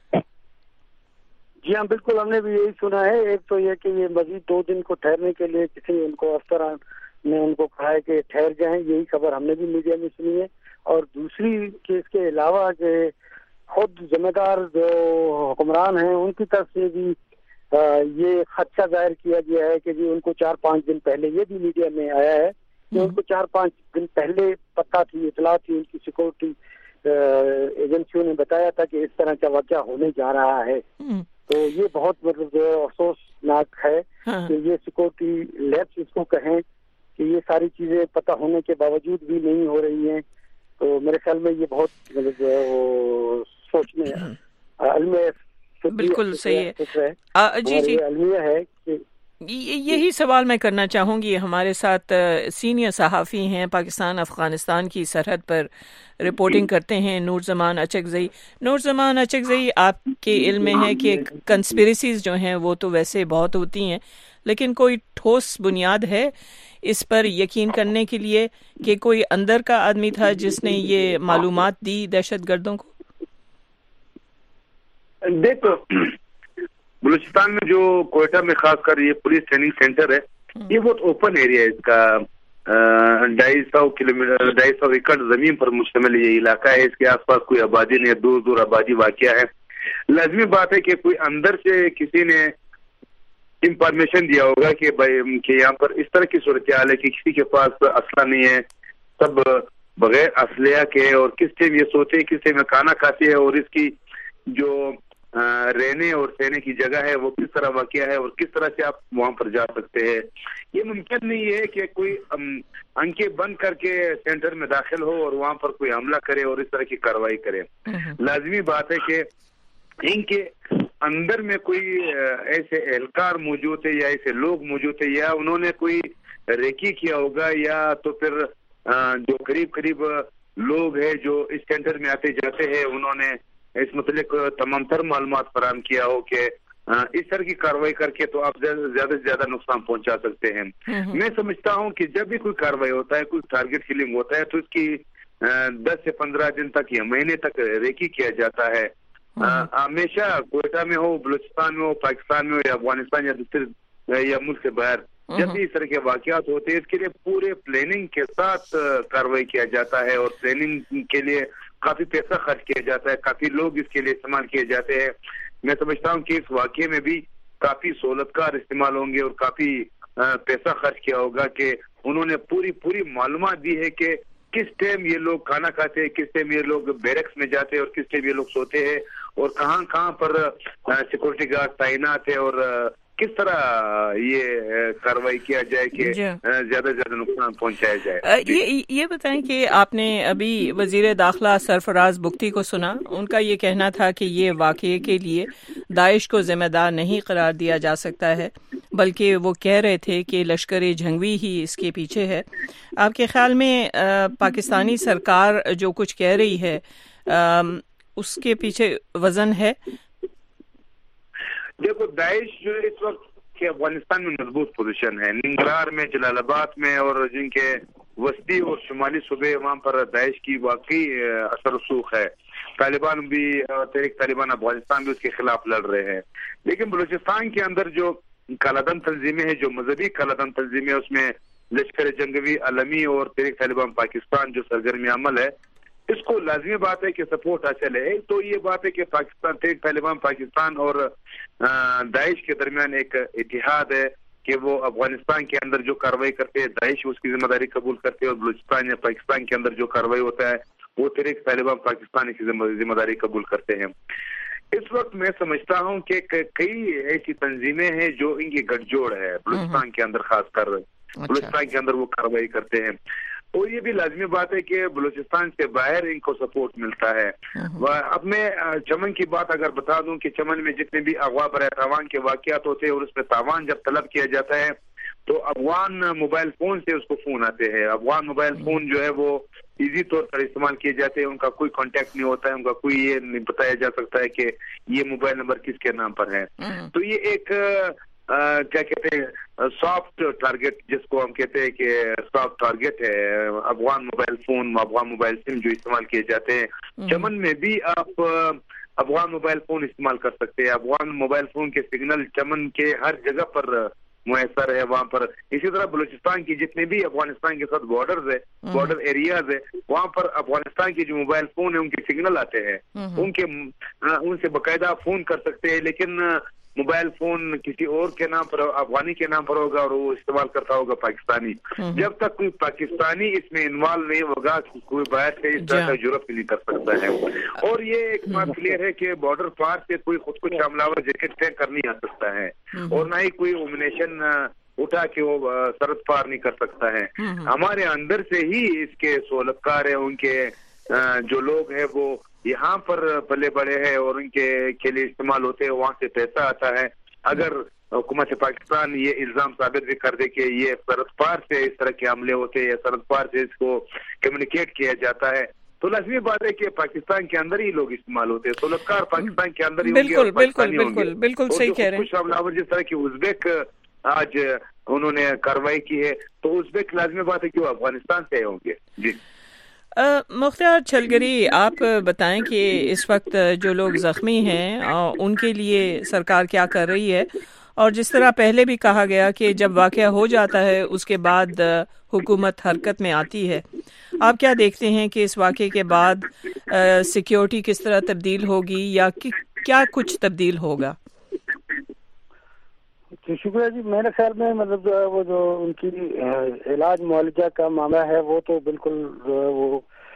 جی ہاں، بالکل، ہم نے بھی یہی سنا ہے. ایک تو یہ کہ یہ مزید 2 دن کو ٹھہرنے کے لیے کسی ان کو افسران نے ان کو کہا ہے کہ ٹھہر جائیں، یہی خبر ہم نے بھی میڈیا میں سنی ہے. اور دوسری کہ اس کے علاوہ کہ خود ذمہ دار جو حکمران ہیں ان کی طرف سے بھی یہ خدشہ ظاہر کیا گیا ہے کہ جی ان کو 4-5 دن پہلے، یہ بھی میڈیا میں آیا ہے کہ ان کو 4-5 دن پہلے پتہ تھی، اطلاع تھی، ان کی سیکورٹی ایجنسیوں نے بتایا تھا کہ اس طرح کا واقعہ ہونے جا رہا ہے. تو یہ بہت مطلب افسوسناک ہے کہ یہ سیکورٹی لیبس اس کو کہیں کہ یہ ساری چیزیں پتہ ہونے کے باوجود بھی نہیں ہو رہی ہیں. تو میرے خیال میں یہ بہت مطلب سوچنے علم بالکل صحیح ہے. جی علمیہ ہے کہ یہی سوال میں کرنا چاہوں گی. ہمارے ساتھ سینئر صحافی ہیں، پاکستان افغانستان کی سرحد پر رپورٹنگ کرتے ہیں، نور زمان اچکزئی. نور زمان اچکزئی، آپ کے علم میں ہے کہ کنسپریسیز جو ہیں وہ تو ویسے بہت ہوتی ہیں، لیکن کوئی ٹھوس بنیاد ہے اس پر یقین کرنے کے لیے کہ کوئی اندر کا آدمی تھا جس نے یہ معلومات دی دہشت گردوں کو؟ دیکھو، بلوچستان میں جو کوئٹہ میں خاص کر یہ پولیس ٹریننگ سینٹر ہے، یہ بہت اوپن ایریا ہے. اس کا 250 ایکڑ زمین پر مشتمل یہ علاقہ ہے. اس کے آس پاس کوئی آبادی نہیں، دور دور آبادی واقع ہے. لازمی بات ہے کہ کوئی اندر سے کسی نے انفارمیشن دیا ہوگا کہ یہاں پر اس طرح کی صورتحال ہے کہ کسی کے پاس اسلحہ نہیں ہے، سب بغیر اسلحہ کے، اور کس ٹائم یہ سوتے ہیں، کس ٹائم میں کھانا کھاتے ہیں، اور اس کی جو رہنے اور سہنے کی جگہ ہے وہ کس طرح واقع ہے، اور کس طرح سے آپ وہاں پر جا سکتے ہیں. یہ ممکن نہیں ہے کہ کوئی آنکھیں بند کر کے سینٹر میں داخل ہو اور وہاں پر کوئی حملہ کرے اور اس طرح کی کارروائی کرے. لازمی بات ہے کہ ان کے اندر میں کوئی ایسے اہلکار موجود ہے یا ایسے لوگ موجود ہیں، یا انہوں نے کوئی ریکی کیا ہوگا، یا تو پھر جو قریب لوگ ہیں جو اس سینٹر میں آتے جاتے ہیں انہوں نے اس متعلق تمام تر معلومات فراہم کیا ہو کہ اس طرح کی کارروائی کر کے تو آپ زیادہ سے زیادہ نقصان پہنچا سکتے ہیں. میں سمجھتا ہوں کہ جب بھی کوئی کارروائی ہوتا ہے، کوئی ٹارگٹ کلنگ ہوتا ہے، تو اس کی 10 سے 15 دن تک یا مہینے تک ریکی کیا جاتا ہے. ہمیشہ کوئٹہ میں ہو، بلوچستان میں ہو، پاکستان میں ہو، یا افغانستان یا دوسرے یا ملک سے باہر، جب بھی اس طرح کے واقعات ہوتے ہیں اس کے لیے پورے پلاننگ کے ساتھ کارروائی کیا جاتا ہے، اور پلاننگ کے لیے کافی پیسہ خرچ کیا جاتا ہے، کافی لوگ اس کے لیے استعمال کیے جاتے ہیں. میں سمجھتا ہوں کہ اس واقعے میں بھی کافی سہولت کار استعمال ہوں گے اور کافی پیسہ خرچ کیا ہوگا کہ انہوں نے پوری معلومات دی ہے کہ کس ٹائم یہ لوگ کھانا کھاتے ہیں، کس ٹائم یہ لوگ بیرکس میں جاتے ہیں، اور کس ٹائم یہ لوگ سوتے ہیں، اور کہاں پر سیکورٹی گارڈ تعینات ہے، اور کس طرح یہ کارروائی کیا جائے کہ زیادہ سے زیادہ نقصان پہنچایا جائے. یہ بتائیں کہ آپ نے ابھی وزیر داخلہ سرفراز بگٹی کو سنا، ان کا یہ کہنا تھا کہ یہ واقعے کے لیے داعش کو ذمہ دار نہیں قرار دیا جا سکتا ہے، بلکہ وہ کہہ رہے تھے کہ لشکر جھنگوی ہی اس کے پیچھے ہے. آپ کے خیال میں پاکستانی سرکار جو کچھ کہہ رہی ہے اس کے پیچھے وزن ہے؟ دیکھو، داعش جو اس وقت کے افغانستان میں مضبوط پوزیشن ہے، ننگرہار میں، جلال آباد میں، اور جن کے وسطی اور شمالی صوبے وہاں پر داعش کی واقعی اثر رسوخ ہے. طالبان بھی، تحریک طالبان افغانستان بھی اس کے خلاف لڑ رہے ہیں. لیکن بلوچستان کے اندر جو کالعدم تنظیمیں ہیں، جو مذہبی کالعدم تنظیمیں، اس میں لشکر جنگوی عالمی اور تحریک طالبان پاکستان جو سرگرمی عمل ہے، اس کو لازمی بات ہے کہ سپورٹ حاصل ہے. تو یہ بات ہے کہ پاکستان طالبان پاکستان اور داعش کے درمیان ایک اتحاد ہے کہ وہ افغانستان کے اندر جو کارروائی کرتے ہیں داعش اس کی ذمہ داری قبول کرتے ہیں، اور بلوچستان یا پاکستان کے اندر جو کارروائی ہوتا ہے وہ تحریک طالبان پاکستان کی ذمہ داری قبول کرتے ہیں. اس وقت میں سمجھتا ہوں کہ کئی ایسی تنظیمیں ہیں جو ان کی گٹھ جوڑ ہے بلوچستان کے اندر، خاص کر بلوچستان کے اندر وہ کارروائی کرتے ہیں. اور یہ بھی لازمی بات ہے کہ بلوچستان سے باہر ان کو سپورٹ ملتا ہے. اب میں چمن کی بات اگر بتا دوں کہ چمن میں جتنے بھی اغوا برائے تاوان کے واقعات ہوتے ہیں اور اس میں تاوان جب طلب کیا جاتا ہے تو افغان موبائل فون سے اس کو فون آتے ہیں. افغان موبائل فون جو ہے وہ ایزی طور پر استعمال کیے جاتے ہیں، ان کا کوئی کانٹیکٹ نہیں ہوتا ہے، ان کا کوئی یہ نہیں بتایا جا سکتا ہے کہ یہ موبائل نمبر کس کے نام پر ہے. تو یہ ایک کیا کہتے ہیں سافٹ ٹارگٹ، جس کو ہم کہتے ہیں کہ سافٹ ٹارگٹ ہے Afghan mobile phone, Afghan mobile SIM جو استعمال کیے جاتے ہیں. چمن میں بھی آپ افغان موبائل فون استعمال کر سکتے ہیں. افغان موبائل فون کے سگنل چمن کے ہر جگہ پر میسر ہے وہاں پر. اسی طرح بلوچستان کی جتنے بھی افغانستان کے ساتھ بارڈرز ہے، بارڈر ایریاز ہے، وہاں پر افغانستان کے جو موبائل فون ہیں ان کے سگنل آتے ہیں، ان سے باقاعدہ فون کر سکتے ہیں. لیکن موبائل فون کسی اور کے نام پر، افغانی کے نام پر ہوگا اور وہ استعمال کرتا ہوگا پاکستانی. جب تک کوئی پاکستانی اس میں انوالو نہیں ہوگا کوئی باہر سے اس طرح کا جرات نہیں کر سکتا ہے. اور یہ ایک بات کلیئر ہے کہ بارڈر پار سے کوئی خود کو حملہ آور جیکٹ پھینک کر نہیں آ سکتا ہے، اور نہ ہی کوئی اومنیشن اٹھا کے وہ سرحد پار نہیں کر سکتا ہے. ہمارے اندر سے ہی اس کے سہولتکار ہیں، ان کے جو لوگ ہیں وہ یہاں پر پلے بڑے ہیں اور ان کے لیے استعمال ہوتے ہیں، وہاں سے پیسہ آتا ہے. اگر حکومت پاکستان یہ الزام ثابت بھی کر دے کہ یہ سرحد پار سے اس طرح کے حملے ہوتے ہیں یا سرحد پار سے اس کو کمیونیکیٹ کیا جاتا ہے، تو لازمی بات ہے کہ پاکستان کے اندر ہی لوگ استعمال ہوتے ہیں. سہولتکار پاکستان کے اندر ہی ہوں گے، بالکل صحیح کہہ رہے ہیں. کچھ حملہ آور جس طرح کی ازبیک آج انہوں نے کارروائی کی ہے، تو ازبیک لازمی بات ہے کہ وہ افغانستان سے ہوں گے. جی مختار چھلگری، آپ بتائیں کہ اس وقت جو لوگ زخمی ہیں ان کے لیے سرکار کیا کر رہی ہے، اور جس طرح پہلے بھی کہا گیا کہ جب واقعہ ہو جاتا ہے اس کے بعد حکومت حرکت میں آتی ہے، آپ کیا دیکھتے ہیں کہ اس واقعے کے بعد سیکیورٹی کس طرح تبدیل ہوگی یا کیا کچھ تبدیل ہوگا؟ شکریہ جی. میرے خیال میں مطلب جو ہے وہ جو ان کی علاج معالجہ کا معاملہ ہے وہ تو بالکل وہ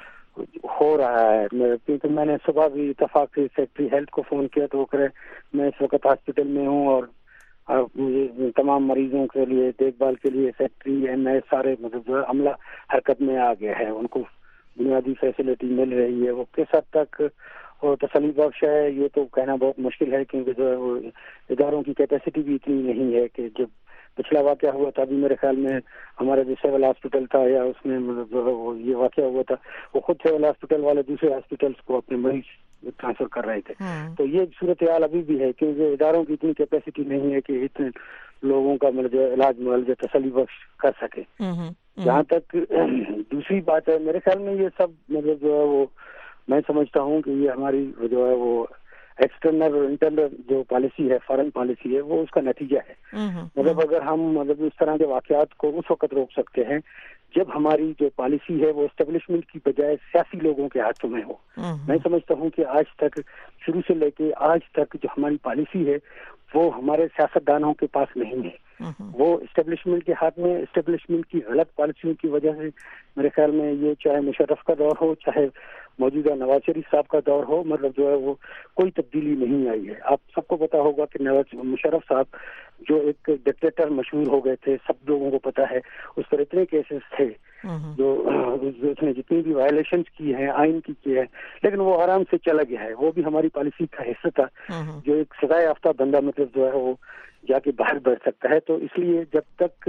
ہو رہا ہے. کیونکہ میں نے صبح بھی اتفاق سے سیکٹری ہیلتھ کو فون کیا تو وہ کرے میں اس وقت ہاسپٹل میں ہوں اور مجھے تمام مریضوں کے لیے دیکھ بھال کے لیے سیکٹری ایم ایس سارے مطلب جو ہے عملہ حرکت میں آ گیا ہے. ان کو بنیادی فیسلٹی مل رہی ہے. وہ کس حد تک اور تسلی بخش ہے یہ تو کہنا بہت مشکل ہے، کیونکہ جو ہے وہ اداروں کی کیپیسٹی بھی اتنی نہیں ہے کہ جب پچھلا واقعہ ہوا تھا ابھی میرے خیال میں ہمارا جو سول ہاسپٹل تھا یا اس میں مطلب جو ہے وہ یہ واقعہ ہوا تھا وہ خود سول ہاسپٹل والے دوسرے ہاسپٹلس کو اپنے مریض ٹرانسفر کر رہے تھے. تو یہ صورتحال ابھی بھی ہے کیونکہ اداروں کی اتنی کیپیسٹی نہیں ہے کہ اتنے لوگوں کا مطلب جو علاج معالجہ تسلی بخش کر سکے. جہاں تک دوسری بات ہے میرے خیال میں یہ سب مطلب جو ہے وہ میں سمجھتا ہوں کہ یہ ہماری جو ہے وہ ایکسٹرنل اور انٹرنل جو پالیسی ہے، فارن پالیسی ہے، وہ اس کا نتیجہ ہے. مطلب اگر ہم مطلب اس طرح کے واقعات کو اس وقت روک سکتے ہیں جب ہماری جو پالیسی ہے وہ اسٹیبلشمنٹ کی بجائے سیاسی لوگوں کے ہاتھوں میں ہو. میں سمجھتا ہوں کہ آج تک شروع سے لے کے آج تک جو ہماری پالیسی ہے وہ ہمارے سیاستدانوں کے پاس نہیں ہے. وہ اسٹیبلشمنٹ کے ہاتھ میں، اسٹیبلشمنٹ کی غلط پالیسیوں کی وجہ سے میرے خیال میں یہ چاہے مشرف کا دور ہو چاہے موجودہ نواز شریف صاحب کا دور ہو، مطلب جو ہے وہ کوئی تبدیلی نہیں آئی ہے. آپ سب کو پتا ہوگا کہ نواز مشرف صاحب جو ایک ڈکٹیٹر مشہور ہو گئے تھے، سب لوگوں کو پتا ہے اس پر اتنے کیسز تھے جو اس نے جتنی بھی وائلیشنز کی ہیں آئین کی ہے، لیکن وہ آرام سے چلا گیا ہے. وہ بھی ہماری پالیسی کا حصہ تھا. جو ایک سزا یافتہ بندہ مطلب جو ہے وہ جا کے باہر بیٹھ سکتا ہے. تو اس لیے جب تک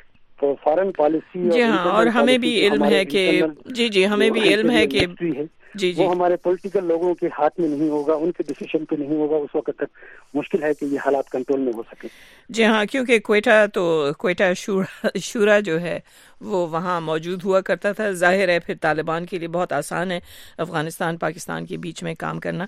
فارن پالیسی جی ہاں، اور ہمیں بھی علم ہے کہ جی ہمیں بھی علم ہے کہ جی وہ ہمارے پولیٹیکل لوگوں کے ہاتھ میں نہیں ہوگا، ان کے ڈیسیشن پہ نہیں ہوگا، اس وقت تک مشکل ہے کہ یہ حالات کنٹرول میں ہو سکے. جی ہاں، کیونکہ کوئٹہ شورا جو ہے وہ وہاں موجود ہوا کرتا تھا. ظاہر ہے پھر طالبان کے لیے بہت آسان ہے افغانستان پاکستان کے بیچ میں کام کرنا.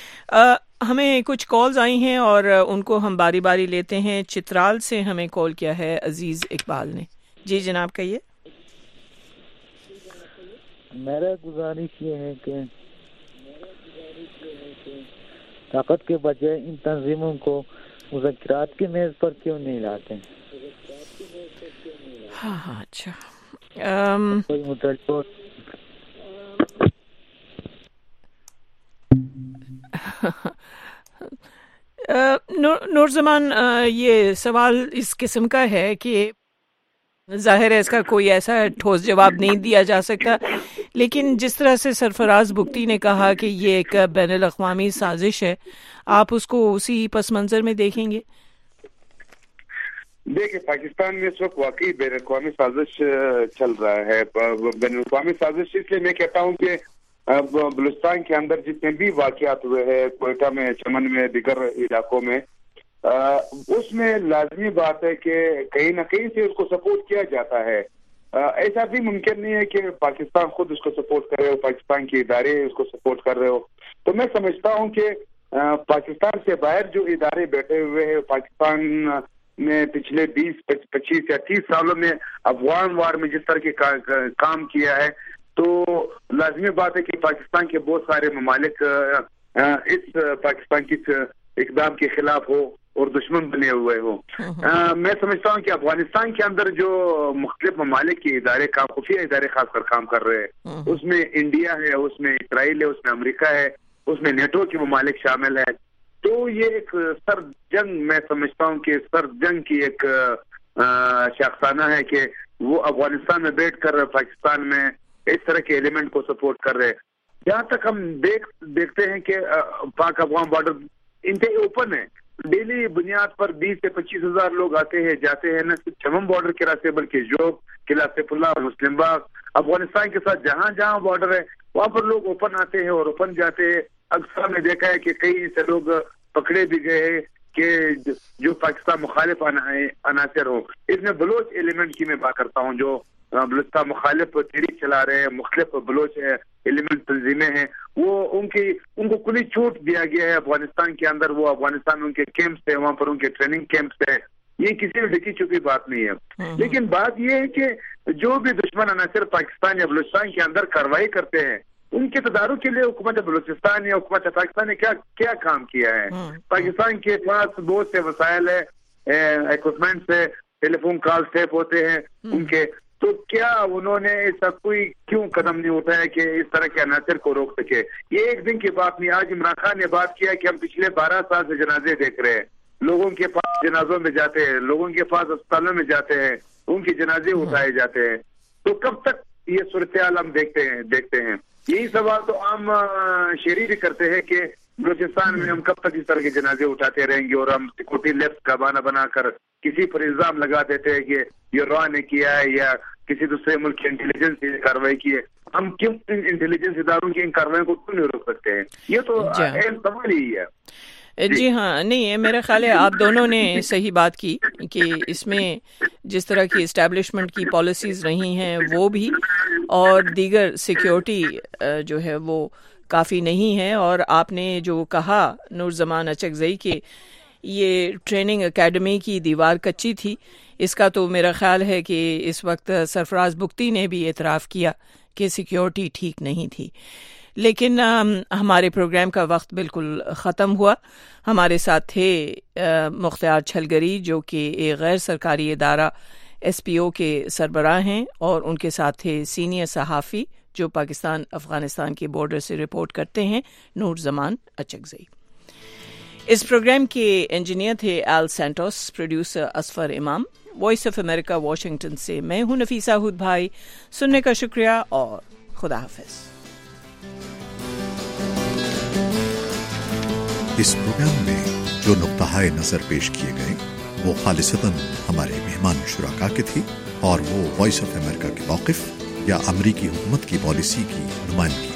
ہمیں کچھ کالز آئی ہیں اور ان کو ہم باری باری لیتے ہیں. چترال سے ہمیں کال کیا ہے عزیز اقبال نے. جی جناب کہیے. میرا گزارش یہ ہے کہ طاقت کے بجائے ان تنظیموں کو مذاکرات کی میز پر کیوں نہیں لاتے؟ ہاں اچھا نور زمان، یہ سوال اس قسم کا ہے کہ ظاہر ہے اس کا کوئی ایسا ٹھوس جواب نہیں دیا جا سکتا، لیکن جس طرح سے سرفراز بگٹی نے کہا کہ یہ ایک بین الاقوامی سازش ہے، آپ اس کو اسی پس منظر میں دیکھیں گے؟ دیکھیں، پاکستان میں اس وقت واقعی بین الاقوامی سازش چل رہا ہے. بین الاقوامی سازش اس لیے میں کہتا ہوں کہ بلوچستان کے اندر جتنے بھی واقعات ہوئے ہیں، کوئٹہ میں، چمن میں، دیگر علاقوں میں، اس میں لازمی بات ہے کہ کہیں نہ کہیں سے اس کو سپورٹ کیا جاتا ہے. ایسا بھی ممکن نہیں ہے کہ پاکستان خود اس کو سپورٹ کر رہے ہو، پاکستان کے ادارے اس کو سپورٹ کر رہے ہو. تو میں سمجھتا ہوں کہ پاکستان سے باہر جو ادارے بیٹھے ہوئے ہیں، پاکستان میں پچھلے 20، 25 یا 30 سالوں میں افغان وار میں جس طرح کے کام کیا ہے، تو لازمی بات ہے کہ پاکستان کے بہت سارے ممالک اس پاکستان کی اقدام کے خلاف ہو اور دشمن بنے ہوئے ہو. میں سمجھتا ہوں کہ افغانستان کے اندر جو مختلف ممالک کے ادارے، خفیہ ادارے خاص کر کام کر رہے ہیں، اس میں انڈیا ہے، اس میں اسرائیل ہے، اس میں امریکہ ہے، اس میں نیٹو کے ممالک شامل ہے. تو یہ ایک سرد جنگ، میں سمجھتا ہوں کہ سرد جنگ کی ایک شاخسانہ ہے کہ وہ افغانستان میں بیٹھ کر پاکستان میں اس طرح کے ایلیمنٹ کو سپورٹ کر رہے ہیں. جہاں تک ہم دیکھتے ہیں کہ پاک افغان بارڈر انتہائی اوپن ہے، ڈیلی بنیاد پر 20 سے 25 ہزار لوگ آتے ہیں جاتے ہیں، نہ صرف چمن بارڈر کے راستے بلکہ جوگ، قلعہ سیف اللہ، مسلم باغ، افغانستان کے ساتھ جہاں جہاں بارڈر ہے وہاں پر لوگ اوپن آتے ہیں اور اوپن جاتے ہیں. اکثر میں دیکھا ہے کہ کئی سے لوگ پکڑے بھی گئے ہیں کہ جو پاکستان مخالف عناصر ہو. اس میں بلوچ ایلیمنٹ کی میں بات کرتا ہوں، جو بلوچستان مخالف تحریک چلا رہے ہیں، مختلف بلوچ ایلیمنٹ تنظیمیں ہیں، وہ ان کو کلی چھوٹ دیا گیا ہے افغانستان کے اندر. وہ افغانستان میں ان کے کیمپس ہیں، وہاں پر ان کے ٹریننگ کیمپس ہیں. یہ کسی بھی ڈھکی چھپی بات نہیں ہے. لیکن بات یہ ہے کہ جو بھی دشمن عناصر پاکستان یا بلوچستان کے اندر کارروائی کرتے ہیں، ان کے تدارک کے لیے حکومت بلوچستان یا حکومت پاکستان نے کیا کام کیا ہے. پاکستان کے پاس بہت سے وسائل ہے، ایکوپمنٹس ہے، ٹیلی فون کال ٹیپ ہوتے ہیں ان کے. تو کیا انہوں نے ایسا کوئی کیوں قدم نہیں اٹھایا کہ اس طرح کے عناصر کو روک سکے؟ یہ ایک دن کی بات نہیں. آج عمران خان نے بات کیا کہ ہم پچھلے 12 سال سے جنازے دیکھ رہے ہیں، لوگوں کے پاس جنازوں میں جاتے ہیں، لوگوں کے پاس اسپتالوں میں جاتے ہیں، ان کے جنازے اٹھائے جاتے ہیں. تو کب تک یہ صورتحال ہم دیکھتے ہیں؟ یہی سوال تو عام شہری بھی کرتے ہیں کہ بلوچستان میں ہم کب تک اس طرح کے جنازے اٹھاتے رہیں گے، اور ہم سیکورٹی لیفٹ کا بہانہ بنا کر کسی پر الزام لگا دیتے ہیں کہ یہ را نے کیا ہے یا کسی دوسرے ملک کی انٹیلیجنس نے کارروائی کی ہے. ہم کیوں انٹیلیجنس اداروں کی ان کارروائیوں کو کیوں نہیں روک سکتے ہیں؟ یہ تو اہم سوال ہی ہے. جی ہاں، نہیں، میرا خیال ہے آپ دونوں نے صحیح بات کی کہ اس میں جس طرح کی اسٹیبلشمنٹ کی پالیسیز رہی ہیں وہ بھی، اور دیگر سیکیورٹی جو ہے وہ کافی نہیں ہے. اور آپ نے جو کہا نور زمان اچکزئی کہ یہ ٹریننگ اکیڈمی کی دیوار کچی تھی، اس کا تو میرا خیال ہے کہ اس وقت سرفراز بگٹی نے بھی اعتراف کیا کہ سیکیورٹی ٹھیک نہیں تھی. لیکن ہمارے پروگرام کا وقت بالکل ختم ہوا. ہمارے ساتھ تھے مختار چھلگری جو کہ ایک غیر سرکاری ادارہ SPO کے سربراہ ہیں، اور ان کے ساتھ تھے سینئر صحافی جو پاکستان افغانستان کے بارڈر سے رپورٹ کرتے ہیں، نور زمان اچکزئی. اس پروگرام کے انجینئر تھے Al Santos, producer Asfar Imam. Voice of America Washington سے میں ہوں نفیسہ ہود بھائی. سننے کا شکریہ اور خدا حافظ. اس پروگرام میں جو نقطۂ نظر پیش کیے گئے وہ خالصتاً ہمارے مہمان شرکا کے تھے، اور وہ وائس آف امریکہ کے موقف یا امریکی حکومت کی پالیسی کی نمائندگی